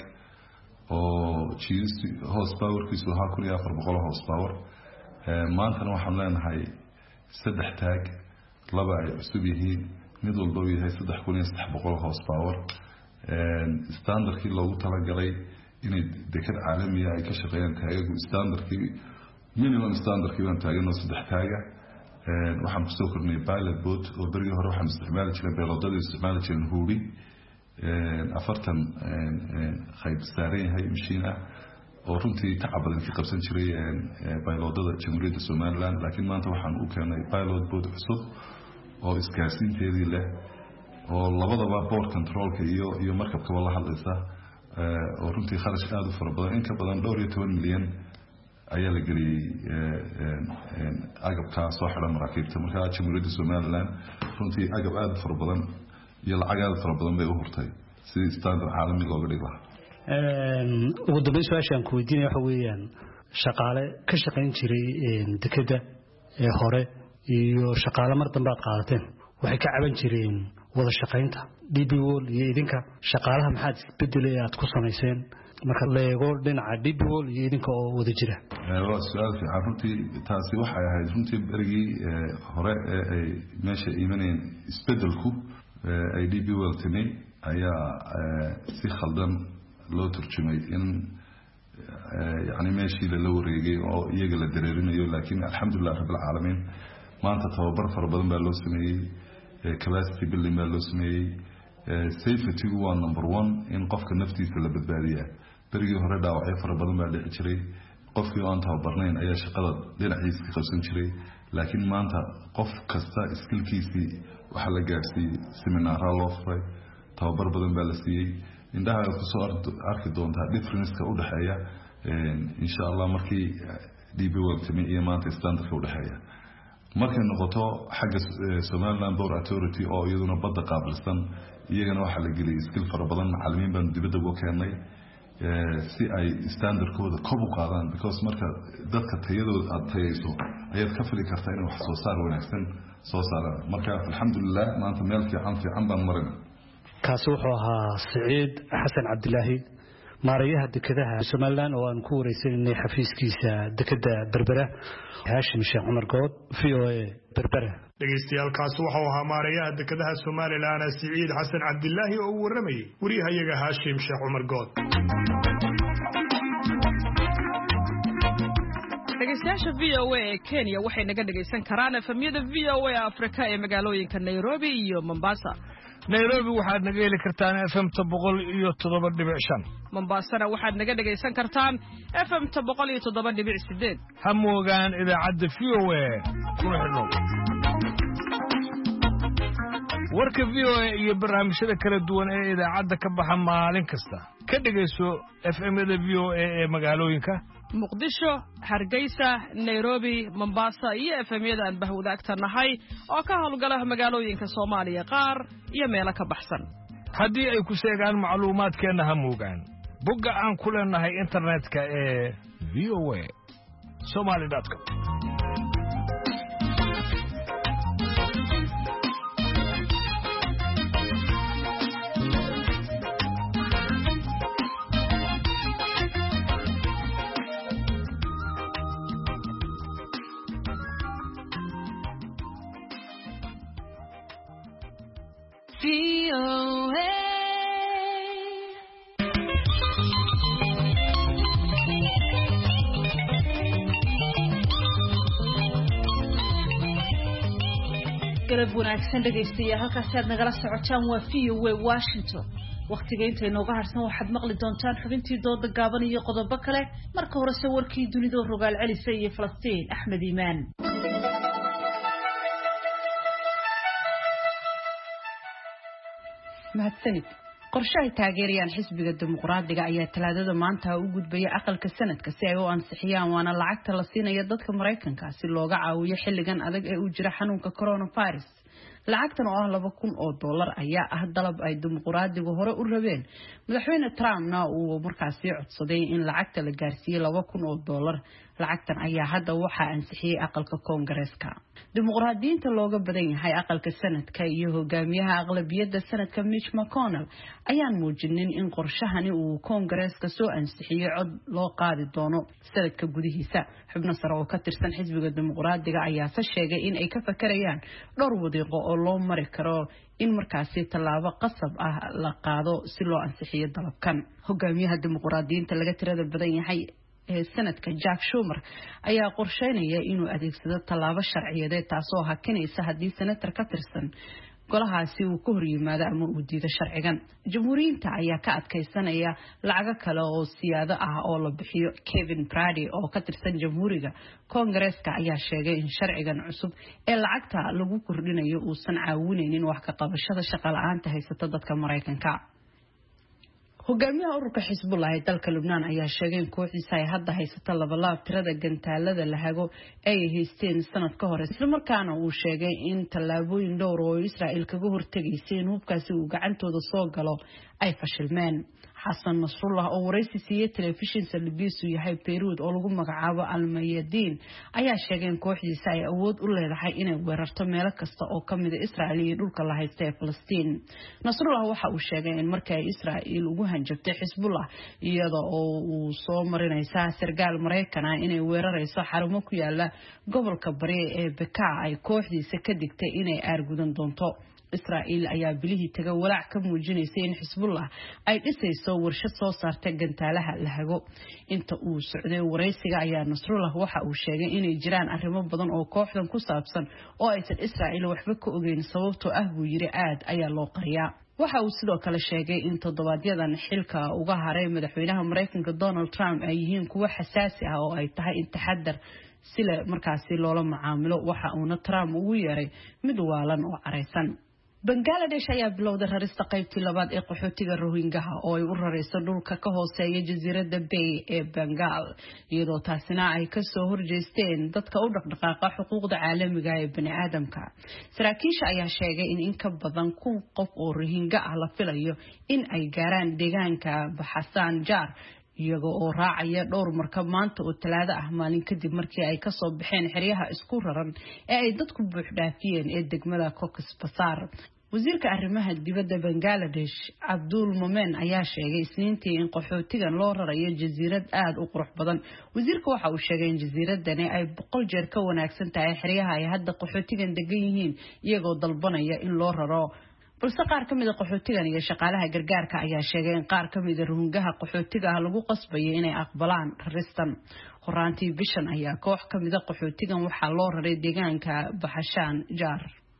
oo cheese horsepower kiisu ahaa kun iyo afar boqol horsepower. maantana waxaan leenahay saddex taag laba ay cusub yihiin mid walba uu yahay saddex kun iyo saddex boqol horsepower. standardkii loogu talagalay inay dekad caalamiya ay ka shaqeeyaan taagagu standardkii minimum standardkii baan taaganoo saddex taaga. waxaan kusoo kordhinay pilot boat oo berigii hore waxaan isticmaali jirnay beeloodada isticmaali jireen huuri afartan qayb saaran yahay mashiin ah oo runtii tacab badan ka qabsan jiray beeloodada jamhuuriyadda Somaliland. laakiin maanta waxaan u keenay pilot boat cusub oo isgaarsiinteedii leh oo labadaba board controlka iyo iyo markabkaba la hadlaysa oo runtii kharash aad u fara badan in ka badan dhowr iyo toban milyan ayaa la geliyay agabka soo xiran maraakiibta. marka jamhuuriyadda Somaliland runtii agab aad u fara badan iyo lacag aad u fara badan bay u hurtay sidii standard caalami looga dhigi lahaa. ugu dambeyn su'aashaan ku weydiinaya waxa weeyaan shaqaale ka shaqayn jiray dekada ee hore iyo shaqaale mar dambe aad qaadateen waxay ka caban jireen wada shaqaynta D B World iyo idinka shaqaalaha maxaad isbedelay aad ku samayseen marka leego dhinaca D B World iyo idinka oo wada jira? waa su'aal fiican runtii taasi waxay ahayd runtii berigii hore ee ay meesha imanayeen isbedelku ay D B World timi ayaa si khaldan loo turjumay in yani meeshii la wareegay oo iyaga la dareerinayo. laakiin alxamdulillah rabbil caalamiin maanta tababar fara badan baa loo sameeyey capacity building baa loo sameeyey. safety waa number one in qofka naftiisa la badbaadiyaa. berigii hore dhaawacyo fara badan baa dhici jiray qofkii aan tababarnayn ayaa shaqada dhinaciisa ka qabsan jiray. laakiin maanta qof kasta skillkiisii waxa la gaarsiiyey seminaara loo furay tababar badan baa la siiyey. indhaha aad ku soo arki doontaa difference-ka u dhaxeeya insha Allah markii D B World timi iyo maanta standardka u dhaxeeya. markay noqoto xagga Somaliland Port Authority oo iyaduna badda qaabilsan iyagana waxa la geliyay skill fara badan macallimiin baan dibadda uga keenay si ay standardkooda kor u qaadaan because marka dadka tayadooda aad tayayso ayaad ka fili kartaa inay wax soo saar wanaagsan soo saaraan. marka alxamdulillah maanta meel fiican fiican baan marinay. kaasi wuxuu ahaa Saciid Xasan Cabdilaahi maarayaha dekadaha Somaliland oo aan ku wareysanay xafiiskiisa dekada Berbera. Haashim Sheekh Cumar Good V O A Berbera. dhegeystayaal kaasi wuxuu ahaa maarayaha dekadaha Somaliland Saciid Xasan Cabdilaahi oo waramayay wariyahayaga Haashim Sheekh Cumar Good. dhegeystayaasha V O A ee Kenya waxay naga dhegeysan karaan efemyada V O A Afrika ee magaalooyinka Nairobi iyo Mombasa. Nairobi waxaad naga heli kartaan F M boqol iyo toddoba dhibic shan. Mombasana waxaad naga dhageysan kartaan F M boqol iyo toddoba dhibic sideed. Ha moogaan idaacadda V O A kuna xidhnow. warka V O A iyo barnaamijyada kala duwan ee idaacadda ka baxa maalin kasta ka dhageyso F M-yada V O A ee magaalooyinka Muqdisho, Hargeysa, Nairobi, Mombasa iyo F M-yada aan bahwadaagta nahay oo ka howlgala magaalooyinka Soomaaliya qaar iyo meelo ka baxsan. haddii ay ku sheegaan macluumaadkeena ha moogaan bogga aan ku leenahay internetka ee v o a somali dot com. galab wanaagsan dhageystayaal halkaas aad nagala socotaan waa V O A Washington. waqtiga inta inooga harsan waxaad maqli doontaan xubintii dooda gaaban iyo qodobo kale marka hore se warkii dunida rogaal celisa iyo Falastiin Axmed Iimaan mahadsanid qorshe ay taageerayaan xisbiga dimuqraadiga ayaa talaadada maanta u gudbaya aqalka sanadka si ay u ansixiyaan waana lacagta la siinayo dadka Mareykanka si looga caawiyo xilligan adag ee uu jira xanuunka coronavirus lacagtan oo ah laba kun oo dollar ayaa ah dalab ay dimuqraadigu hore u rabeen madaxweyne Trumpna uu markaasi codsaday in lacagta la gaarsiiyo laba kun oo dollar lacagtan ayaa hadda waxa ansixiyay aqalka Koongareeska dimuqraadiyiinta looga badan yahay aqalka sanadka iyo hogaamiyaha aqlabiyadda sanadka Mitch McConnell ayaan muujinin in qorshahani uu Koongareeska soo ansixiyo cod loo qaadi doono sanadka gudihiisa xubno sare oo ka tirsan xisbiga dimuqraadiga ayaa sheegay in ay ka fakarayaan dhowr wadiiqo oo loo mari karo in markaasi tallaabo qasab ah la qaado si loo ansixiyo dalabkan hogaamiyaha dimuqraadiyiinta laga tirada badan yahay ee sanadka Jack Schumer ayaa qorsheynaya inuu adeegsado tallaabo sharciyeed taasoo hakinaysa haddii senator ka tirsan golahaasi uu ka hor yimaado ama uu diido sharcigan jamhuuriyiinta ayaa ka adkaysanaya lacago kale oo siyaado ah oo la bixiyo Kevin Brady oo ka tirsan jamhuuriga Koongareeska ayaa sheegay in sharcigan cusub ee lacagta lagu kordhinayo uusan caawinaynin wax ka qabashada shaqo la'aanta haysata dadka Mareykanka hogaamiyaha ururka Xisbullah ee dalka Lubnaan ayaa sheegay in kooxdiisa ay hadda haysato laba laab tirada gantaalada la hago ay haysteen sanad ka hor isla markaana uu sheegay in tallaabooyin dhowr oo Israa'iil kaga hortagisay in hubkaasi uu gacantooda soo galo ay fashilmeen Xasan Nasrullah oo waraysi siiyay telefishin salbiisu yahay Beirut oo lagu magacaabo Al-Mayadin ayaa sheegay in kooxdiisa ay awood u leedahay inay weerarto meel kasta oo kamid ah Israa'iil iyo dhulka la haysto ee Falastiin Nasrullah waxa uu sheegay in markay Israa'iil ugu hanjabtay Xisbullah iyada oo uu soo marinaysa sargaal Mareykan ah inay weerarayso xarumo ku yaala gobolka bari ee Bekaa ay kooxdiisa ka digtay inay aargudan doonto Israa'iil ayaa bilihii taga walaac ka muujinaysay in Xisbullah ay dhisayso warshad soo saarta gantaalaha la hago inta uu socday waraysiga ayaa Nasrullah waxa uu sheegay inay jiraan arrimo badan oo kooxdan ku saabsan oo aysan Israa'iil waxba ka ogeyn sababtoo ah buu yiri aad ayaa loo qariyaa waxa uu sidoo kale sheegay in toddobaadyada xilka uga haray madaxweynaha Mareykanka Donald Trump ay yihiin kuwa xasaasi ah oo ay tahay in taxadar sila markaasi loola macaamilo waxa uuna Trump ugu yeeray mid waalan oo careysan Bangladesh ayaa bilowday rarista qaybtii labaad ee qaxootiga Rohingya oo ay u rarayso dhulka ka hooseeya jasiiradda Bay ee Bengal iyadoo taasina ay ka soo horjeesteen dadka u dhaqdhaqaaqa xuquuqda caalamiga ee bani'aadamka saraakiisha ayaa sheegay in in ka badan kun qof oo Rohingya ah la filayo in ay gaaraan deegaanka Bhasan Jar iyagoo oo raacaya dhowr markab maanta oo talaado ah maalin kadib markii ay ka soo baxeen xeryaha isku raran ee ay dadku buux dhaafiyeen ee degmada Cox's Bazar wasiirka arrimaha dibadda Bangladesh Abdul Momen ayaa sheegay isniintii in qaxootigan loo rarayo jasiirad aad u qurux badan wasiirka waxa uu sheegay in jasiiradani ay boqol jeer ka wanaagsan tahay xeryaha ay hadda qaxootigan degan yihiin iyagoo dalbanaya in loo raro balse qaar ka mid ah qaxootigan iyo shaqaalaha gargaarka ayaa sheegay in qaar ka mid ah Rohingya qaxootiga ah lagu qasbayo inay aqbalaan raristan horaantii bishan ayaa koox ka mid ah qaxootigan waxaa loo raray deegaanka Bhasan Jar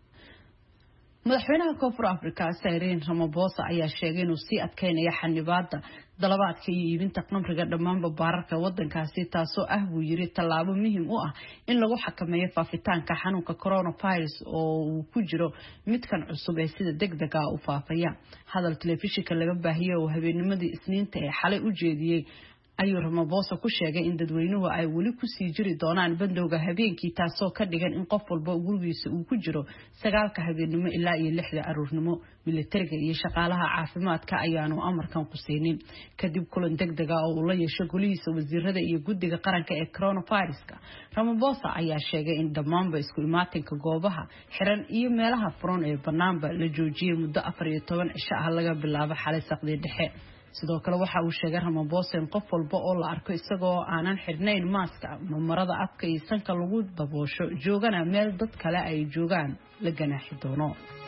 madaxweynaha Koonfur Afrika Cyril Ramaphosa ayaa sheegay inuu sii adkeynayo xanibaadda dalabaadka iyo iibinta qamriga dhammaan baararka wadankaasi taasoo ah buu yiri tallaabo muhiim u ah in lagu xakameeyo faafitaanka xanuunka coronavirus oo uu ku jiro midkan cusub ee sida degdeg ah u faafaya hadal telefishinka laga baahiyay oo habeennimadii isniinta ee xalay u jeediyay ayuu Ramaphosa ku sheegay in dadweynuhu ay wali ku sii jiri doonaan bandowga habeenkii taasoo ka dhigan in qof walba gurigiisa uu ku jiro sagaalka habeenimo ilaa iyo lixda aroornimo militariga iyo shaqaalaha caafimaadka ayaanu amarkan qusaynin kadib kulan degdeg ah oo la yeeshay golihiisa wasiirada iyo guddiga qaranka ee coronaviruska Ramaphosa ayaa sheegay in dhammaanba isku imaatinka goobaha xiran iyo meelaha furan ee banaanba la joojiyay muddo afar iyo toban cisho ah laga bilaabo xalay saqdi dhexe sidoo kale waxa uu sheegay Ramaphosa in qof walba oo la arko isagoo aanan xirnayn maaska ama marada afka iyo sanka lagu daboosho joogana meel dad kale ay joogaan la ganaaxi doono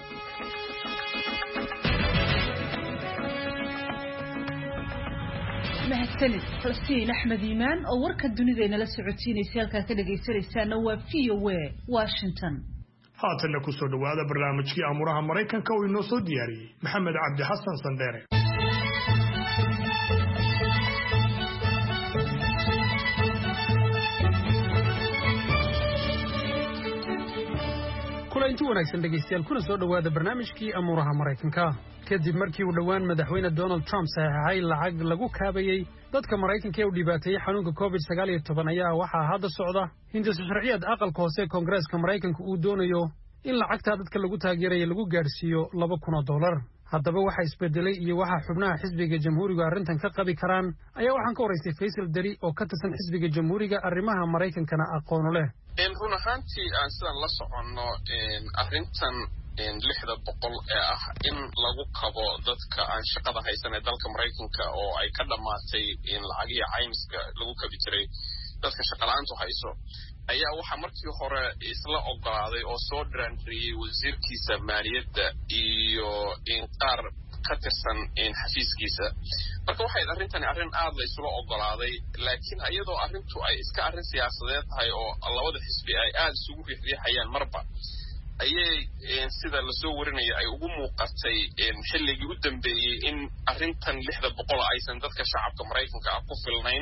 mahadsanid Falastiin Axmed Iimaan oo warka dunida inala socotiinaysa halka ka dhageysanaysaana waa V O A Washington haatanna ku soo dhawaada barnaamijkii amuraha Mareykanka oo inoo soo diyaariyay Maxamed Cabdi Xasan Sandere. kulanti wanaagsan dhegeystayaal kuna soo dhawaada barnaamijkii amuraha Mareykanka. kadib markii uu dhawaan madaxweyne Donald Trump saxay lacag lagu kaabayay dadka Mareykanka ee u dhibaatay xanuunka covid sagaal iyo toban ayaa waxa hadda socda hindis sharciyad aqalka hoose Congress-ka Mareykanka uu doonayo in lacagta dadka lagu taageerayo lagu gaarsiiyo laba kun oo dollar. haddaba waxa isbedelay iyo waxa xubnaha xisbiga jamhuuriga arrintan ka qabi karaan ayaa waxaan ka waraystay Faisal Dari oo ka tirsan xisbiga jamhuuriga arrimaha Mareykankana aqoon u leh. in run ahaantii aan sidan la soconno arrintan lixda boqol ee ah in lagu kabo dadka aan shaqada haysan ee dalka Mareykanka oo ay ka dhamaatay in lacagii caymiska lagu kabi jiray dadka shaqa la'aantu hayso ayaa waxa markii hore isla ogolaaday oo soo dhiraanriyay wasiirkiisa maaliyadda iyo in qaar ka tirsan in xafiiskiisa. marka waxay arrintani arrin aad la isla ogolaaday laakiin iyadoo arrintu ay iska arrin siyaasadeed tahay oo labada xisbi ay aad isugu riixayaan marba ayay sida la soo warinaya ay ugu muuqatay xilligii u dambeeyay in arrintan lixda boqol aysan dadka shacabka Mareykanka ku filnayn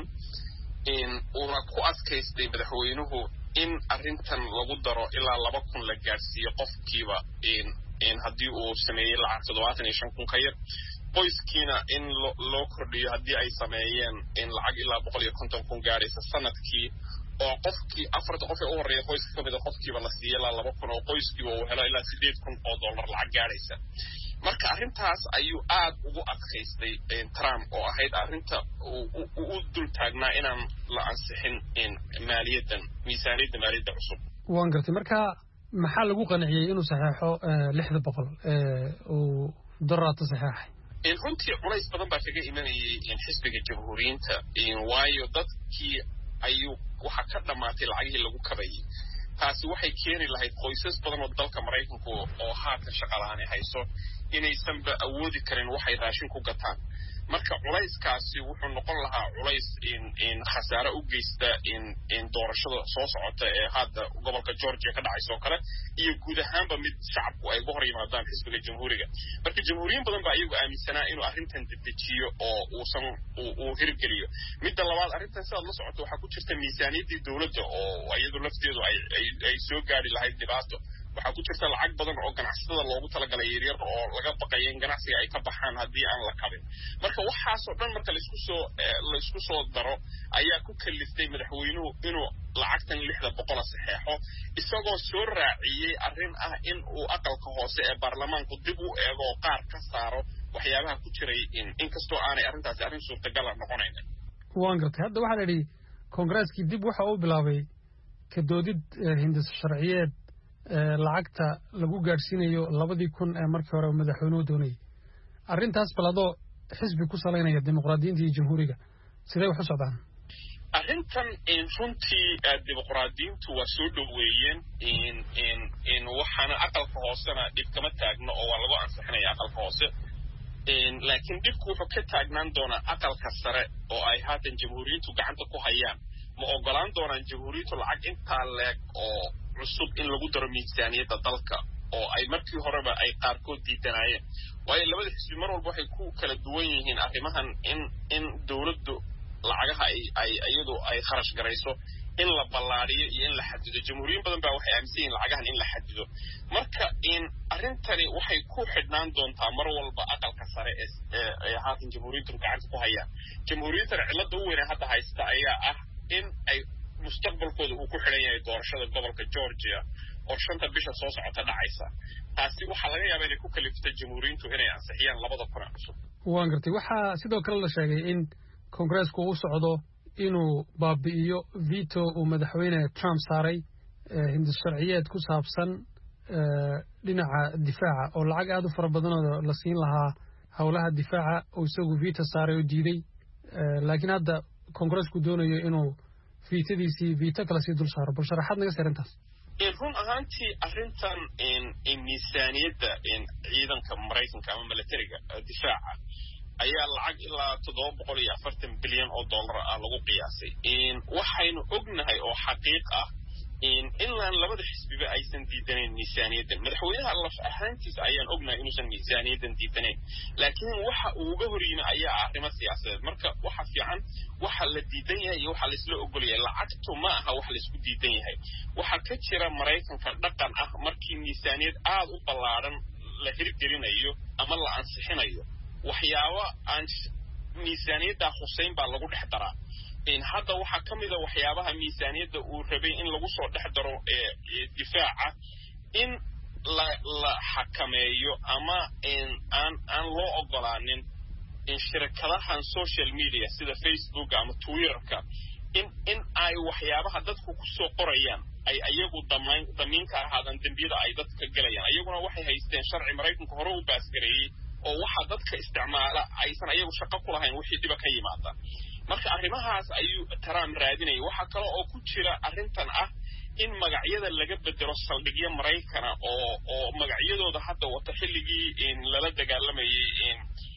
in uu ku adkaystay madaxweynuhu in arrintan lagu daro ilaa laba kun la gaarsiiyo qofkiiba in in haddii uu sameeyay lacag toddobaatan iyo shan kun ka yar qoyskiina in loo kordhiyo haddii ay sameeyeen in lacag ilaa boqol iyo konton kun gaaraysa sanadkii oo qofkii afarta qof ee u horeeya qoyska ka mid a qofkiiba la siiyay ilaa laba kun oo qoyskiiba uu helo ilaa sideed kun oo dollar lacag gaaraysa. marka arrintaas ayuu aad ugu adkaystay Trump oo ahayd arrinta uu u dul taagnaa inaan la ansixin in maaliyaddan miisaaniyadda maaliyadda cusub. waan gartay marka maxaa lagu qanciyay inuu saxeexo lixda boqol ee uu daraata saxeexay. in runtii culays badan baa kaga imanayay in xisbiga jamhuuriyiinta in waayo dadkii ayuu waxa ka dhamaatay lacagihii lagu kabayay. taasi waxay keeni lahayd qoysas badan oo dalka Mareykanka oo haatan shaqa la'aan hayso inaysan ba awoodi karin waxay raashin ku gataan. marka culayskaasi wuxuu noqon lahaa culays in in khasaare u geysta in in doorashada soo socota ee hadda gobolka Georgia ka dhacayso kale iyo guud ahaanba mid shacabku ay uga hor yimaadaan xisbiga jamhuuriga. marka jamhuuriyiin badan baa iyagu aaminsanaa inuu arrintan dedejiyo oo uusan uu hirgeliyo. midda labaad arrintan sidaad la socoto waxaa ku jirta miisaaniyaddii dowladda oo iyadu lafteedu ay ay soo gaari lahayd dhibaato. waxaa ku jirta lacag badan oo ganacsatada loogu talagalay yaryar oo laga baqayo in ganacsiga ay ka baxaan haddii aan la kabin. marka waxaasoo dhan marka laisku soo laisku soo daro ayaa ku kaliftay madaxweynuhu inuu lacagtan lixda boqol saxeexo isagoo soo raaciyay arrin ah in uu aqalka hoose ee baarlamaanku dib u eego qaar ka saaro waxyaabaha ku jiray in inkastoo aanay arrintaasi arrin suurtagal ah noqonayn. waan gartay hadda waxaa la yidhi kongareeskii dib waxa uu bilaabay ka doodid hindis sharciyeed lacagta lagu gaarsiinayo labadii kun ee markii hore madaxweynuhu doonayay. arrintaas baladoo xisbi ku salaynaya dimuqraadiyiinta iyo jamhuuriga sidee wax u socdaan. arrintan in runtii dimuqraadiyiintu waa soo dhoweeyeen in in in waxaana aqalka hoosena dhib kama taagno oo waa lagu ansixinaya aqalka hoose laakiin dhibku wuxuu ka taagnaan doonaa aqalka sare oo ay haatan jamhuuriyiintu gacanta ku hayaan. ma ogolaan doonaan jamhuuriyiintu lacag intaa leeg oo cusub in lagu daro miisaaniyadda dalka oo ay markii horeba ay qaarkood diidanayeen. waayo labada xisbi mar walba waxay ku kala duwan yihiin arrimahan in in dowladdu lacagaha ay ay iyadu ay kharash garayso in la ballaariyo iyo in la xadido. jamhuuriyiin badan baa waxay aaminsan yihiin lacagahan in la xadido. marka in arrintani waxay ku xidhnaan doontaa mar walba aqalka sare ee haatan jamhuuriyiintu gacanta ku hayaan. jamhuuriyiintana cilada u weyn hadda haysta ayaa ah in ay mustaqbalkooda uu ku xidhan yahay doorashada gobolka Georgia oo shanta bisha soo socota dhacaysa. taasi waxaa laga yaabaa inay ku kalifto jamhuuriyiintu inay ansixiyaan labada kun cusub. waan gartay waxaa sidoo kale la sheegay in kongareesku uu socdo inuu baabi'iyo veto uu madaxweyne Trump saaray hindis sharciyeed ku saabsan dhinaca difaaca oo lacag aad u fara badan oo la siin lahaa howlaha difaaca oo isagu veto saaray oo diiday. laakiin hadda kongareesku doonayo inuu fiitadiisii veto kala sii dul saaro. bal sharaxaad naga sii arrintaas. in run ahaantii arrintan in in miisaaniyadda in ciidanka Mareykanka ama militariga difaaca ayaa lacag ilaa toddoba boqol iyo afartan bilyan oo dollar ah lagu qiyaasay. in waxaynu ognahay oo xaqiiq ah in inlaan labada xisbiba aysan diidanayn miisaaniyaddan madaxweynaha laf ahaantiisa ayaan ognahay inuusan miisaaniyaddan diidanayn laakiin waxa uu uga hor yimi ayaa ah arrimo siyaasadeed marka waxa fiican waxa la diidan yahay iyo waxa la isla ogol yahay lacagtu ma aha wax la isku diidan yahay waxa ka jira Mareykanka dhaqan ah markii miisaaniyad aad u ballaaran la hirgelinayo ama la ansixinayo waxyaabo aan miisaaniyadda Hussein baa lagu dhex daraa in hadda waxa kamida waxyaabaha miisaaniyadda uu rabay in lagu soo dhex daro ee difaaca in la la xakameeyo ama in aan aan loo ogolaanin in shirkadahan social media sida Facebook ama Twitter-ka in in ay waxyaabaha dadku ku soo qorayaan ay ayagu damayn damiinka ahaadan dambiyada ay dadka galayaan ayaguna waxay haysteen sharci Mareykanka hore u baasgareeyay oo waxa dadka isticmaala aysan ayagu shaqo ku lahayn wixii dib ka yimaada marka arrimahaas ayuu Trump raadinay waxa kale oo ku jira arrintan ah in magacyada laga bedelo saldhigyo Mareykan oo oo magacyadooda hadda wata xilligii in lala dagaalamayay in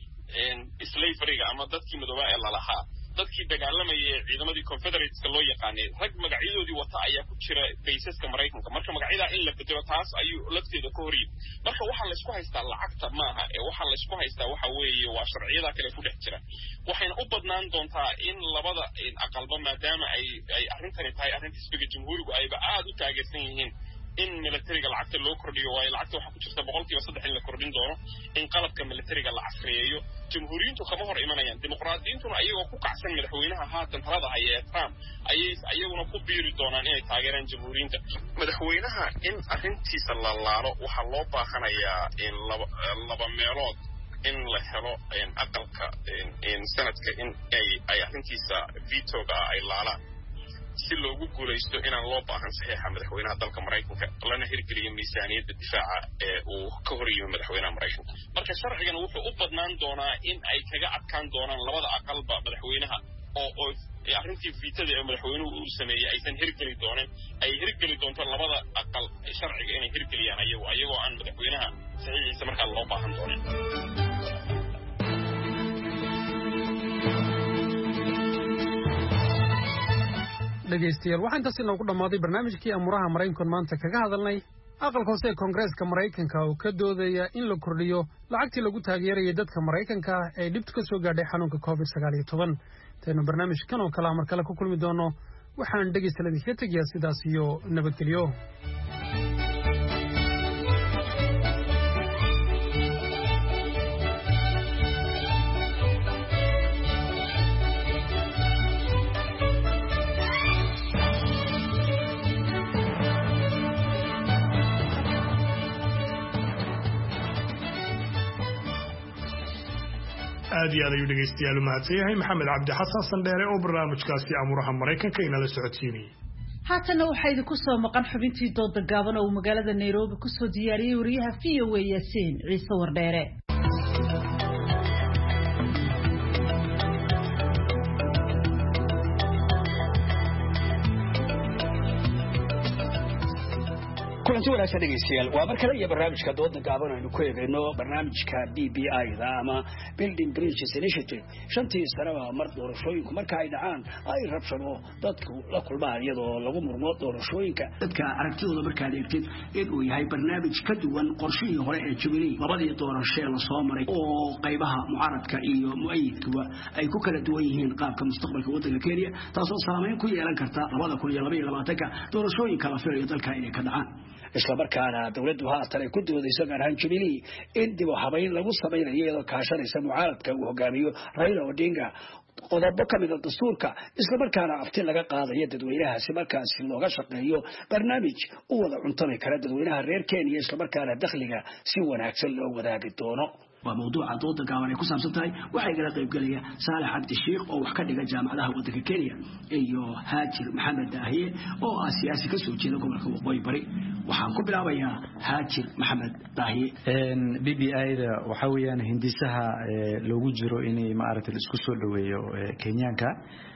in slavery ama dadkii madooba ee la lahaa dadkii dagaalamayay ciidamadii Confederates-ka loo yaqaanay rag magacyadoodii wata ayaa ku jira baysaska Mareykanka marka magacyada in la bedelo taas ayuu lafteeda ka horiyay marka waxa la isku haystaa lacagta maaha ee waxa la isku haystaa waxa weeye waa sharciyada kale ku dhex jira waxayna u badnaan doontaa in labada in aqalba maadaama ay ay arrintani tahay arrinta isbiga jamhuurigu ayba aad u taageersan yihiin in militariga lacagta loo kordhiyo waa lacagta waxa ku jirta boqolkiiba saddex in la kordhin doono in qalabka militariga la casriyeeyo jamhuuriyiintu kama hor imanayaan dimuqraadiyiintuna ayagoo ku kacsan madaxweynaha haatan talada haya ee Trump ayay ayaguna ku biiri doonaan inay taageeraan jamhuuriyiinta madaxweynaha in arrintiisa la laalo waxa loo baahanayaa in laba laba meelood in la helo in aqalka in sanadka in ay ay arrintiisa veto-ga ay laalaan si loogu guuleysto inaan loo baahan saxiixa madaxweynaha dalka Mareykanka lana hirgeliyo miisaaniyadda difaaca ee uu ka horiyay madaxweynaha Mareykanka marka sharcigan wuxuu u badnaan doonaa in ay kaga adkaan doonaan labada aqalba madaxweynaha oo oo arrintii veto-da ee madaxweynuhu uu sameeyay aysan hirgeli dooneen ay hirgeli doonto labada aqal sharciga inay hirgeliyaan ayagoo ayagoo aan madaxweynaha saxiixiisa markaa loo baahan dooneen dhegaystayaal waxaan intaas inoogu dhammaaday barnaamijkii amuraha Mareykanka maanta kaga hadalnay aqalka hoose ee Koongareeska Mareykanka oo ka doodaya in la kordhiyo lacagtii lagu taageerayay dadka Mareykanka ah ee dhibta ka soo gaadhay xanuunka covid sagaal iyo toban taynu barnaamijkan oo kale mar kale ku kulmi doono waxaan dhegaystayaal idinka tegayaa sidaas iyo nabadgelyo aad iyo aad ayuu dhegaystayaal u mahadsan yahay maxamed cabdi xasan sandheere oo barnaamijkaasi amuraha Mareykanka inala socodsiinayay haatana waxaa idinku soo maqan xubintii dooda gaaban oo magaalada Nairobi ku soo diyaariyay wariyaha V O A Yaasiin Ciise Wardheere kulanti wanaagsan dhegeystayaal waa mar kale iyo barnaamijka dooda gaaban aynu ku eegayno barnaamijka B B I-da ama Building Bridges Initiative shantii sanaba mar doorashooyinku marka ay dhacaan ay rabshado dadku la kulmaan iyadoo lagu murmo doorashooyinka dadka aragtidooda markaad eegtid in uu yahay barnaamij ka duwan qorshihii hore ee Jubilee labadii doorasho ee la soo maray oo qaybaha mucaaradka iyo mu'ayidkuba ay ku kala duwan yihiin qaabka mustaqbalka waddanka Kenya taasoo saameyn ku yeelan karta labada kun iyo laba iyo labaatanka doorashooyinka la filayo dalka inay ka dhacaan isla markaana dawladdu haatan ay ku doodayso gaar ahaan Jubilee in dib u habayn lagu samaynayo iyadoo kaashanaysa mucaaradka uu hogaamiyo Raila Odinga qodobo ka mid ah dastuurka isla markaana afti laga qaadayo dadweynaha si markaasi looga shaqeeyo barnaamij u wada cuntami kara dadweynaha reer Kenya isla markaana dakhliga si wanaagsan loo wadaagi doono waa mawduuca dooda gaaban ee ku saabsan tahay waxay kala qayb galaya Saalax Cabdi Sheekh oo wax ka dhiga jaamacadaha waddanka Kenya iyo Haajir Maxamed Daahiye oo ah siyaasi ka soo jeeda gobolka Waqooyi Bari waxaan ku bilaabayaa Haajir Maxamed Daahiye een B B I-da waxa weeyaan hindisaha loogu jiro inay maaragtay isku soo dhaweeyo Kenyaanka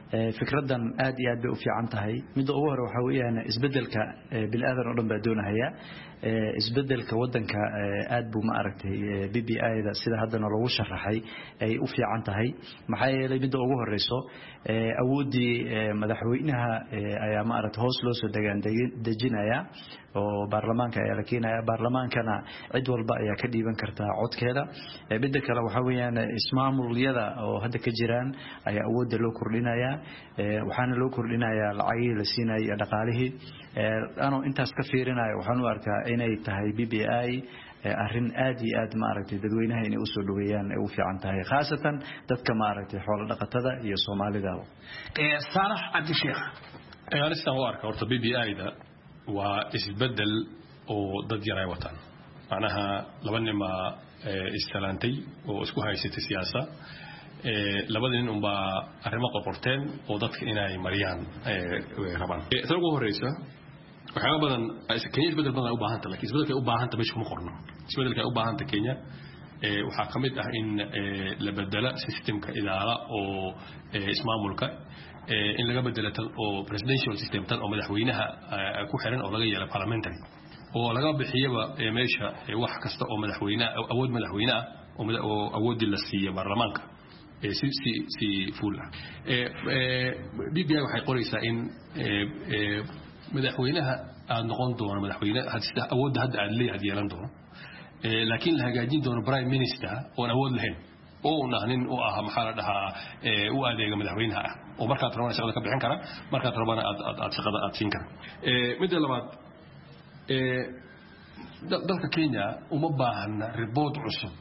fikradan aad iyo aad bay u fiican tahay midda ugu hore waxa weeyaan isbedelka bil aadan oo dhan baa doonaya isbedelka wadanka aad buu ma aragtay B B I-da sida hadana lagu sharaxay ay u fiican tahay maxay yeelay midda ugu horeyso awoodii madaxweynaha ayaa ma aragtay hoos loo soo degaan dejinaya oo baarlamaanka ayaa la keenaya baarlamaankana cid walba ayaa ka dhiiban karta codkeeda midda kale waxa weeyaan ismaamulyada oo hadda ka jiraan ayaa awoodda loo kordhinaya waxaana loo kordhinaya lacagihii la siinayay iyo dhaqaalihii anoo intaas ka fiirinayo waxaan u arkaa inay tahay B B I arrin aad iyo aad ma aragtay dadweynaha inay u soo dhaweeyaan ay u fiican tahay khaasatan dadka ma aragtay xoolo dhaqatada iyo Soomaalida ee Saalax Abdi Sheekh ayaan istaan u arkaa horta B B I-da waa isbedel oo dad yar ay wataan macnaha laba nima islaantay oo isku haysatay siyaasad labada nin un baa arrimo qorqorteen oo dadka inay mariyaan rabaan ee ugu horeysa waxa badan Kenya isbedel badan u baahan tahay laakiin isbedelka u baahan tahay kuma qorno isbedelka u baahan tahay Kenya ee waxa kamid ah in la bedela systemka idaara oo ismaamulka in laga bedelo tan oo presidential system tan oo madaxweynaha ku xiran oo laga yeelo parliamentary oo laga bixiyaba meesha wax kasta oo madaxweynaha awood madaxweynaha oo awood la siiyo baarlamaanka ee si si si full ee B B I waxay qoraysaa in madaxweynaha aad noqon doono madaxweynaha hadda awood hadda aad leeyahay yeelan doono ee laakiin la hagaajin doono prime minister oo awood lahayn oo nahnin oo ah maxaa la dhahaa ee u adeega madaxweynaha ah oo markaad rabana shaqada ka bixin kara markaad rabana aad aad shaqada aad siin kara ee mid labaad ee dalka Kenya uma baahna report cusub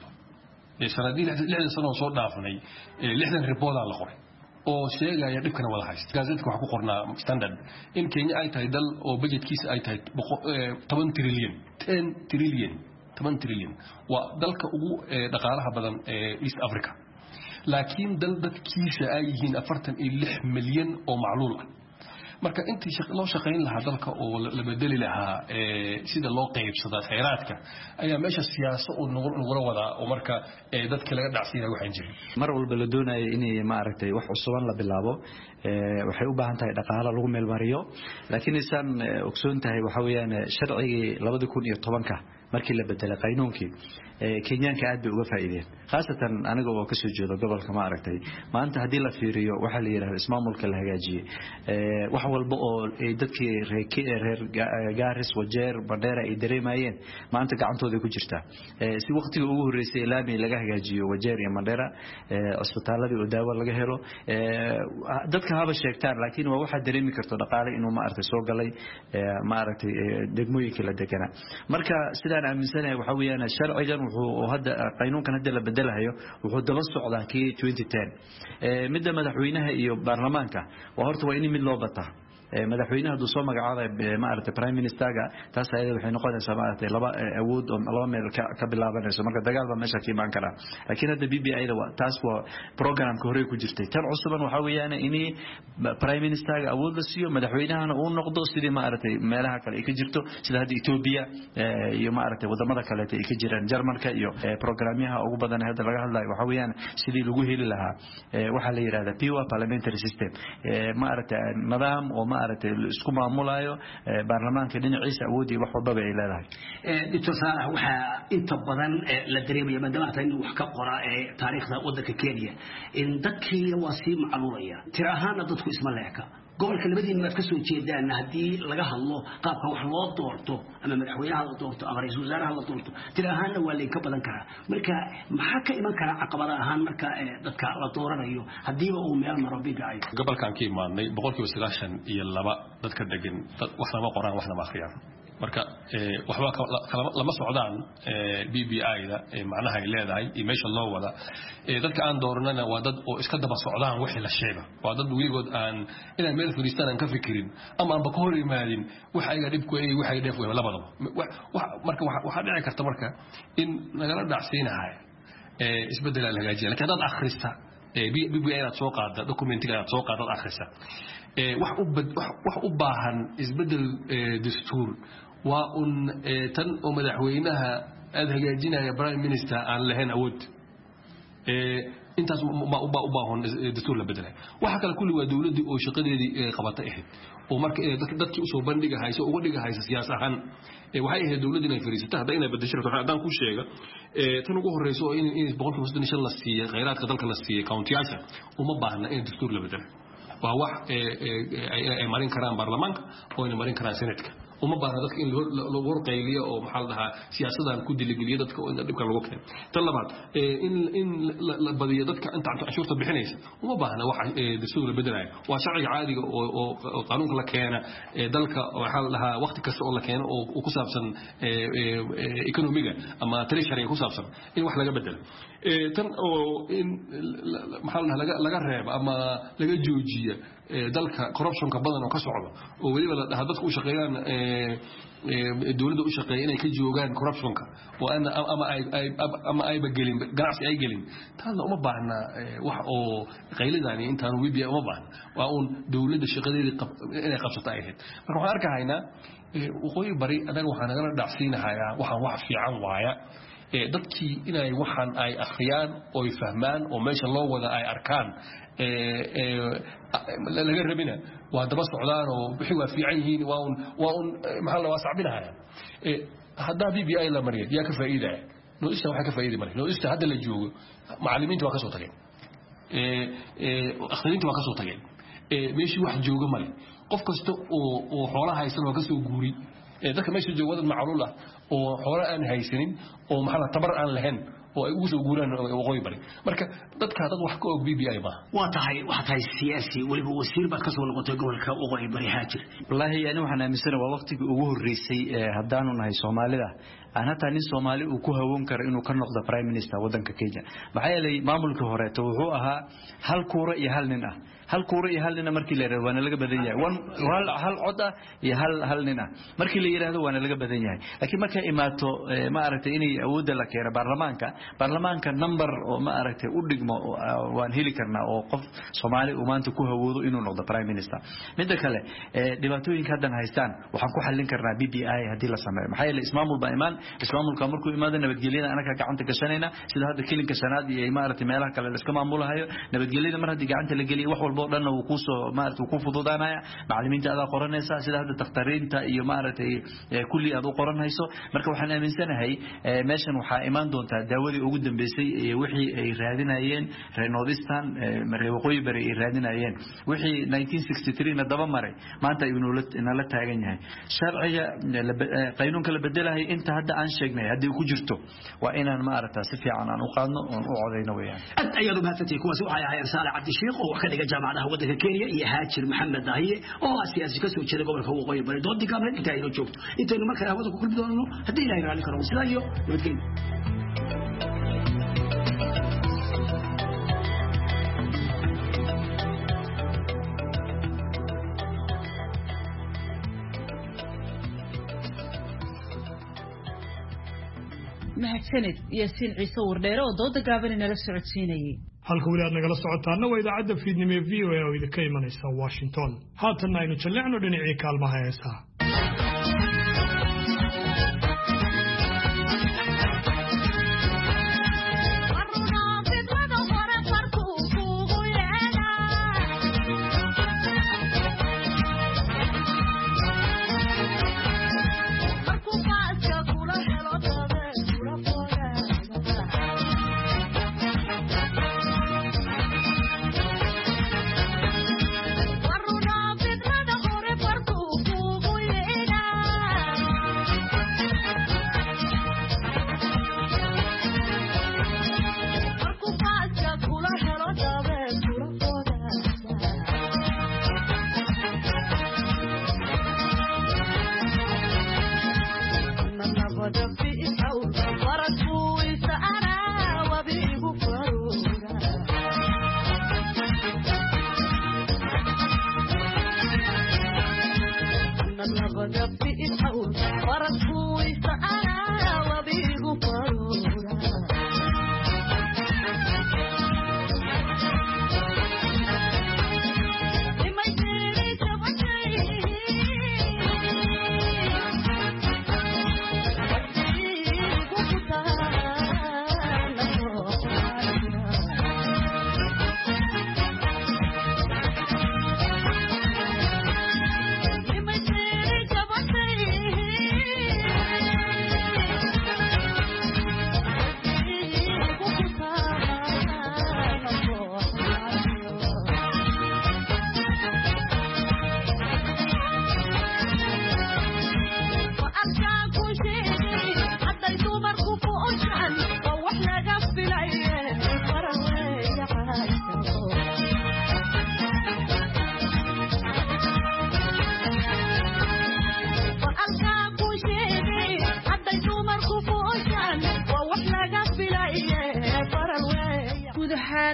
ee sanadii lixdan sano soo dhaafnay ee lixdan report la qoray oo sheegaya dhibkana wada haysta gazette waxa ku qornaa standard in Kenya ay tahay dal oo budgetkiisa ay tahay toban trillion ten trillion toban trillion waa dalka ugu dhaqaalaha badan ee East Africa laakiin dal dadkiisa ay yihiin afartan iyo lix milyan oo macluul ah marka intii shaqo loo shaqeyn lahaa dalka oo la bedeli lahaa ee sida loo qaybsado kheyraadka ayaa meesha siyaasad oo nugula wada oo marka dadka laga dhacsiinayo waxaan jirin mar walba la doonayo in ma aragtay wax cusub la bilaabo ee waxay u baahan tahay dhaqaale lagu meel mariyo laakiin isan ogsoon tahay waxa weeyaan sharcigii laba kun iyo toban-ka markii la bedelay qaynuunkii ee Kenyaanka aad bay uga faa'iideen khaasatan aniga oo ka soo jeedo gobolka ma aragtay maanta hadii la fiiriyo waxa la yiraahdo ismaamulka la hagaajiyay ee wax walba oo dadkii reer Garis Wajeer Bandera ay dareemayeen maanta gacantooda ku jirta ee si waqtiga ugu horeysay laami laga hagaajiyo Wajeer iyo Bandera ee isbitaaladii oo daawo laga helo ee dadka haba sheegtaan laakiin waa waxa dareemi karto dhaqaale inuu ma aragtay soo galay ma aragtay degmooyinka la degana marka sidaan aaminsanahay waxa weeyaan sharcigan wuxuu hadda qaynuunkan hadda la bedelayo wuxuu daba socdaa kii twenty ten ee midda madaxweynaha iyo baarlamaanka waa horta waa in mid loo bataa madaxweynaha duu soo magacaabay ma aragtay prime ministerga taas ayada waxay noqonaysaa ma aragtay laba awood oo laba meel ka bilaabanayso marka dagaal ba meesha ka iman kara laakiin hadda B B I-da taas waa programka hore ku jirtay tan cusuban waxa weeyaan in prime ministerga awood la siiyo madaxweynahana uu noqdo sidii ma aragtay meelaha kale ay ka jirto sida hadda Ethiopia iyo ma aragtay wadamada kale ay ka jiraan Jarmalka iyo programyaha ugu badan hadda laga hadlayo waxa weeyaan sidii lagu heli lahaa waxa la yiraahdaa pure parliamentary system ma aragtay nidaam oo aragtay isku maamulayo baarlamaanka dhinaciisa awood iyo wax walba ay leedahay ee Doctor Saalax waxa inta badan la dareemayo maadaama in wax ka qora ee taariikhda wadanka Kenya in dadkii waa si macluulaya tiraahana dadku isma leeka gobolka labadiin ma ka soo jeedaan hadii laga hadlo qaabka wax loo doorto ama madaxweynaha la doorto ama ra'iisul wasaaraha la doorto tiraahana waa leeyin ka badan kara marka maxaa ka iman kara caqabada ahaan marka dadka la dooranayo hadii uu meel maro B B I gobolkan ka imaanay boqolkiiba sagaashan iyo laba dadka degan waxna ma qoraan waxna ma akhriyaan marka waxba lama socdaan B B I-da macnaha ay leedahay iyo meesha loo wada dadka aan dooranana waa dad oo iska daba socdaan wixii la sheego waa dad wiligood aan inay meel fadhiistaan ka fikirin ama aan ba ka hor imaadin waxa ay dhibku ay waxa ay dheef way labadaba marka waxa dhici karta marka in nagala dhacsiinahay ee isbedel la hagaajiyo laakiin dad akhrista B B I-da soo qaada documentiga soo qaada akhrista ee wax u wax u baahan isbedel dastuur waa un tan oo madaxweynaha aad hagaajinaya prime minister aan lahayn awood ee intaas ma u baahan dastuur la bedelay waxa kale kulli waa dawladii oo shaqadeedii qabatay ahayd oo marka dadkii u soo bandhiga hayso uga dhiga hayso siyaasad ahaan waxay ahayd dawladii inay fariisatay hadda inay bedesho hadaan ku sheega tan ugu horeyso in in boqolkiiba soddon iyo shan la siiyay kheyraadka dalka la siiyay county-yaasha uma baahna in dastuur la bedelo waa wax ay marin karaan baarlamaanka oo ay marin karaan senatka uma baahna dadka in loo warqayliyo oo maxaa la dhahaa siyaasadan ku diligeliyo dadka oo dhibka lagu keenay tan labaad in in la badiyo dadka inta cashuurta bixinaysa uma baahna wax dastuur la bedelayo waa sharciga caadiga oo qaanuunka la keena dalka waxa la dhahaa waqti kasta oo la keeno oo ku saabsan economiga ama treasury ku saabsan in wax laga bedelo tan oo in maxaa la dhahaa laga reebo ama laga joojiyo dalka corruptionka badan oo ka socdo oo waliba la dhahaa dadku u shaqeeyaan dawladda u shaqeeya inay ka joogaan corruptionka oo ana ama ay ama ay bagelin ganacsi ay gelin taasna uma baahna wax oo qayladani intaan wibiya uma baahna waa uun dawladda shaqadeedii inay qabsato ay ahayd marka waxaan arkahaynaa waqooyi bari anaga waxaan nagala dhacsiinahayaa waxaan wax fiican waaya dadkii inay waxaan ay akhriyaan oo ay fahmaan oo meesha loo wada ay arkaan laga rabina waa daba socdaan oo wixii waa fiican yihiin waa un waa un maxaa la waa sacbinahayaa haddaa b b i la mariyay yaa ka faa'iidaya noista waxaa ka faa'iidi maray noista hadda la joogo macallimiinta waa ka soo tageen akhriinta waa ka soo tageen meeshii wax jooga male qof kasta oo oo xoolaha haysan waa ka soo guuri dadka meesha jooga wadad macluul ah oo xoolo aan haysanin oo maxaa tabar aan lahayn oo ay ugu soo guuraan waqooyi bari marka dadka dad wax ka og b b i ma waa tahay waxa tahay siyaasi waliba wasiir baad ka soo noqotay gobolka waqooyi bari haajir wallahi yani waxaan aaminsanahay waa waqtigii ugu horeysay haddaanu nahay Soomaalida aan hataa nin Soomaali uu ku hawoon karo inuu ka noqdo prime minister wadanka Kenya maxaa yeelay maamulka hore wuxuu ahaa hal kuura iyo hal nin ah hal kuura iyo hal nin markii la yiraahdo waana laga badan yahay hal hal cod ah iyo hal hal nin ah markii la yiraahdo waana laga badan yahay laakiin markay imaato ma aragtay inay awoodda la keeno baarlamaanka baarlamaanka number oo ma aragtay u dhigmo waan heli karnaa oo qof Soomaali uu maanta ku hawoodo inuu noqdo prime minister mid kale dhibaatooyinka hadan haystaan waxaan ku xallin karnaa B B I hadii la sameeyo maxaa yeelay ismaamul baa imaan ismaamulka markuu imaado nabadgelyada anaka gacanta gashanayna sida hadda kilinka shanaad iyo ma aragtay meelaha kale la iska maamulahayo nabadgelyada mar hadii gacanta la geliyo wax walba dhan uu ku soo ma aragtay ku fududaanaya macallimiinta aad qoranaysa sida hadda dakhtariinta iyo ma aragtay kulli aad u qoranayso marka waxaan aaminsanahay meeshan waxa imaan doonta daawadii ugu dambeysay ee wixii ay raadinayeen Northeastern maree waqooyi bari ay raadinayeen wixii nineteen sixty-three na daba maray maanta ay inala taagan yahay sharciga qaanuunka la bedelahay inta hadda aan sheegnay hadii ku jirto waa inaan ma aragtaa si fiican aan u qaadno oo u codeyno weeyaan aad ayadu mahadsantahay kuwaas waxay ahaayeen Saale Cabdi Sheekh oo wax ka dhiga jaamacadaha waddanka Kenya iyo Haajir Maxamed Dahiye oo siyaasi ka soo jeeda gobolka waqooyi bari doodii kaamil inta ay joogto intaynu markaa hawada ku kulmi doono hadii ilaahay raali karo sidaa iyo nabadgelyo mahadsanid yaasiin ciise wardheere oo dooda gaaban inala socodsiinayay halka weli aad nagala socotaana waa idaacadda fiidnimo ee v o a oo idinka imanaysa washington haatanna aynu jalleecno dhinacii kaalmaha heesaha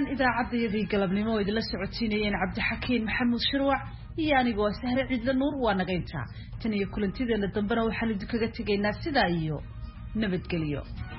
ahaan idaacaddayadii galabnimo oo idinla socodsiinayeen cabdixakiin maxamuud shirwac iyo anigoo sahre ciidla nuur waa nagaynta tan iyo kulantideena dambena waxaan idinkaga tegaynaa sidaa iyo nabadgelyo.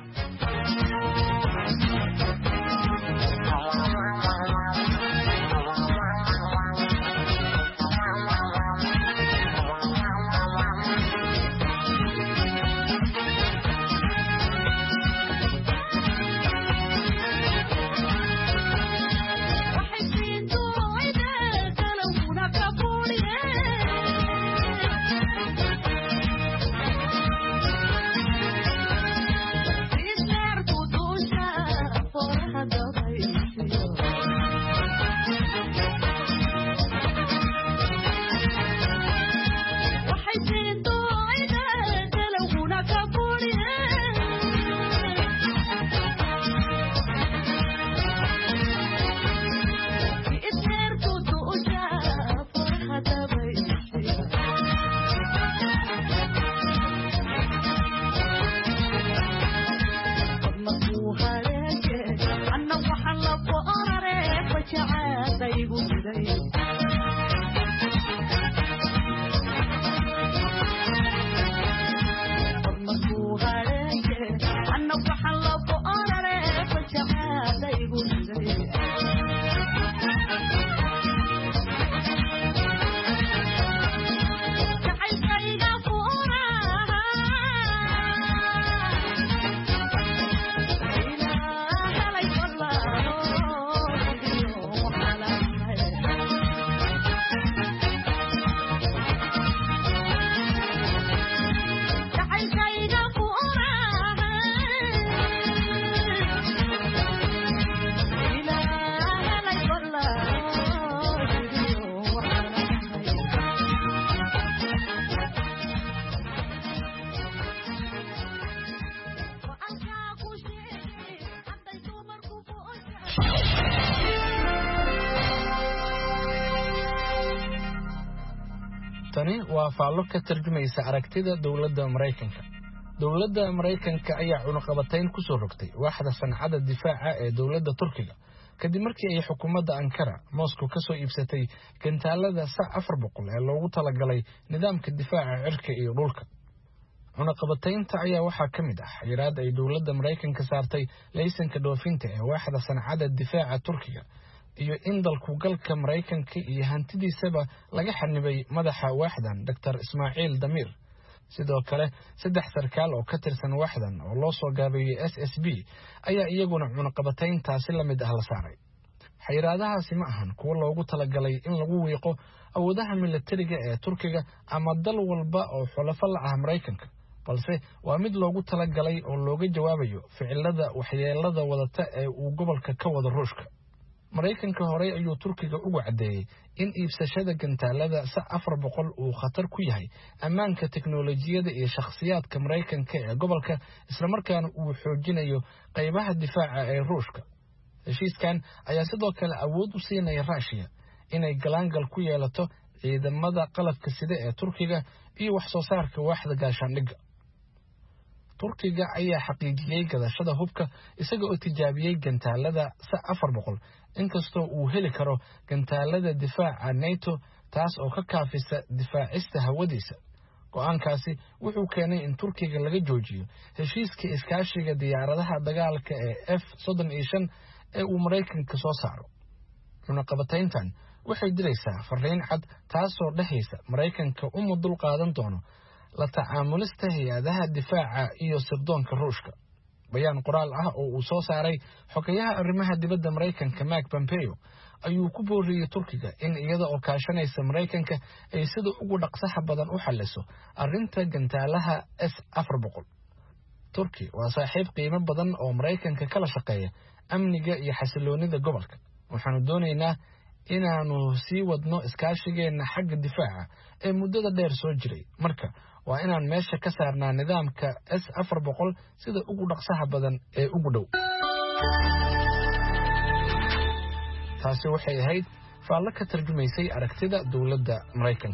tani waa faallo ka tarjumaysa aragtida dawladda Mareykanka. Dawladda Mareykanka ayaa cunaqabatayn ku soo rogtay waaxda sancada difaaca ee dawladda Turkiga kadib markii ay xukuumadda Ankara Moscow ka soo iibsatay gantaalada S afar boqol ee loogu talagalay nidaamka difaaca cirka iyo dhulka. cunaqabataynta ayaa waxaa ka mid ah xayiraad ay dawladda Mareykanka saartay laysanka dhoofinta ee waaxda sancada difaaca Turkiga iyo in dalku galka Mareykanka iyo hantidiisaba laga xanibay madaxa waaxdan Doctor Ismaaciil Damir. sidoo kale saddex sarkaal oo ka tirsan waaxdan oo loo soo gaabiyay S S B ayaa iyaguna cunaqabatayntaasi la mid ah la saaray. xayiraadahaasi ma ahan kuwo loogu talagalay in lagu wiiqo awoodaha militariga ee Turkiga ama dal walba oo xulafo la ah Mareykanka, balse waa mid loogu talagalay oo looga jawaabayo ficilada waxyeelada wadata ee uu gobolka ka wada Ruushka. Mareykanka hore ayuu Turkiga ugu cadeeyay in iibsashada gantaalada S afar boqol uu khatar ku yahay ammaanka tiknoolajiyada iyo shakhsiyaadka Mareykanka ee gobolka, isla markaana uu xoojinayo qaybaha difaaca ee Ruushka. heshiiskan ayaa sidoo kale awood u siinaya Russia inay galaangal ku yeelato ciidamada qalabka sida ee Turkiga iyo wax soo saarka waaxda gaashaandhigga. Turkiga ayaa xaqiijiyay gadashada hubka isaga oo tijaabiyay gantaalada S afar boqol inkastoo uu heli karo gantaalada difaaca NATO taas oo ka kaafisa difaacista hawadiisa. go'aankaasi wuxuu keenay in Turkiga laga joojiyo heshiiska iskaashiga diyaaradaha dagaalka ee F soddon iyo shan ee uu Mareykanka soo saaro. cunaqabatayntan waxay diraysaa fariin cad taasoo dhexaysa Mareykanka uma dul qaadan doono la tacaamulista hay'adaha difaaca iyo sirdoonka Ruushka. bayaan qoraal ah oo uu soo saaray xogayaha arrimaha dibadda Mareykanka Mike Pompeo ayuu ku booriyay Turkiga in iyada oo kaashanaysa Mareykanka ay sida ugu dhaqsaha badan u xalliso arrinta gantaalaha S afar boqol. Turkiga waa saaxiib qiimo badan oo Mareykanka kala shaqeeya amniga iyo xasiloonida gobolka. waxaanu doonaynaa inaanu sii wadno iskaashigeena xagga difaaca ee muddada dheer soo jiray. marka waa inaan meesha ka saarnaa nidaamka S afar boqol sida ugu dhaqsaha badan ee ugu dhow. taasi waxay ahayd faallo ka tarjumaysay aragtida dawladda Mareykanka.